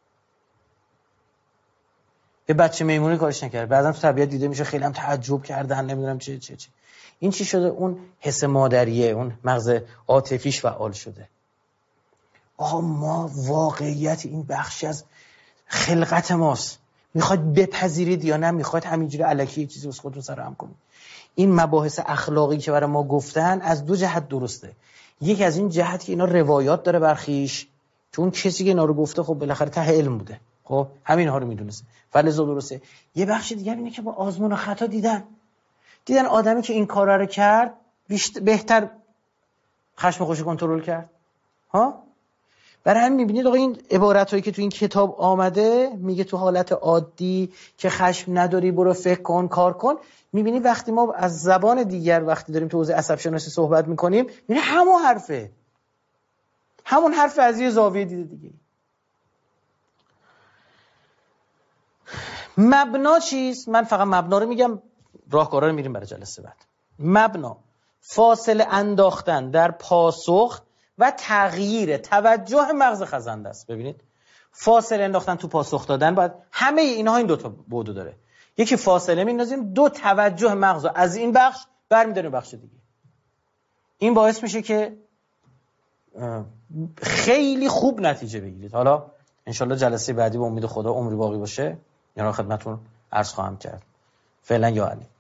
یه بچه میمونی کاریش نکرد، بعدن تو طبیعت دیده میشه خیلی هم تعجب کردن، نمیدونم چه چه چه. این چی شده؟ اون حس مادریه، اون مغز عاطفیش فعال شده. آها ما واقعیت این بخشی از خلقت ماست، میخواید بپذیرید یا نه میخواید همینجوری الکی چیزی واسه خودتون سرهم کنید. این مباحث اخلاقی که برای ما گفتن از دو جهت درسته. یکی از این جهت که اینا روایات داره برخیش، چون کسی که اینا رو گفته خب بالاخره ته علم بوده، خب همین ها رو میدونسته، فلزا درسته. یه بخش دیگه اینه که با آزمون و خطا دیدن دیدن آدمی که این کارا رو کرد بهتر خشم خودش کنترل کرد. ها برای همین میبینید آقا این عبارتایی که تو این کتاب آمده، میگه تو حالت عادی که خشم نداری برو فکر کن کار کن، میبینی وقتی ما از زبان دیگر وقتی داریم تو حوزه عصب شناسی صحبت میکنیم میبینی همون حرفه، همون حرف از یه زاویه دیده دیگه. مبنا چیست؟ من فقط مبنا رو میگم، راهکارا رو میریم برای جلسه بعد. مبنا فاصله انداختن در پاسخ و تغییر توجه مغز خزنده است. ببینید فاصله انداختن تو پاسخ دادن، باید همه اینها این دو تا بودو داره. یکی فاصله میندازیم، دو توجه مغز از این بخش برمی‌داریم بخش دیگه. این باعث میشه که خیلی خوب نتیجه بگیرید. حالا انشالله جلسه بعدی به امید خدا عمری باقی باشه اینا خدمتتون عرض خواهم کرد. فعلا یا علی.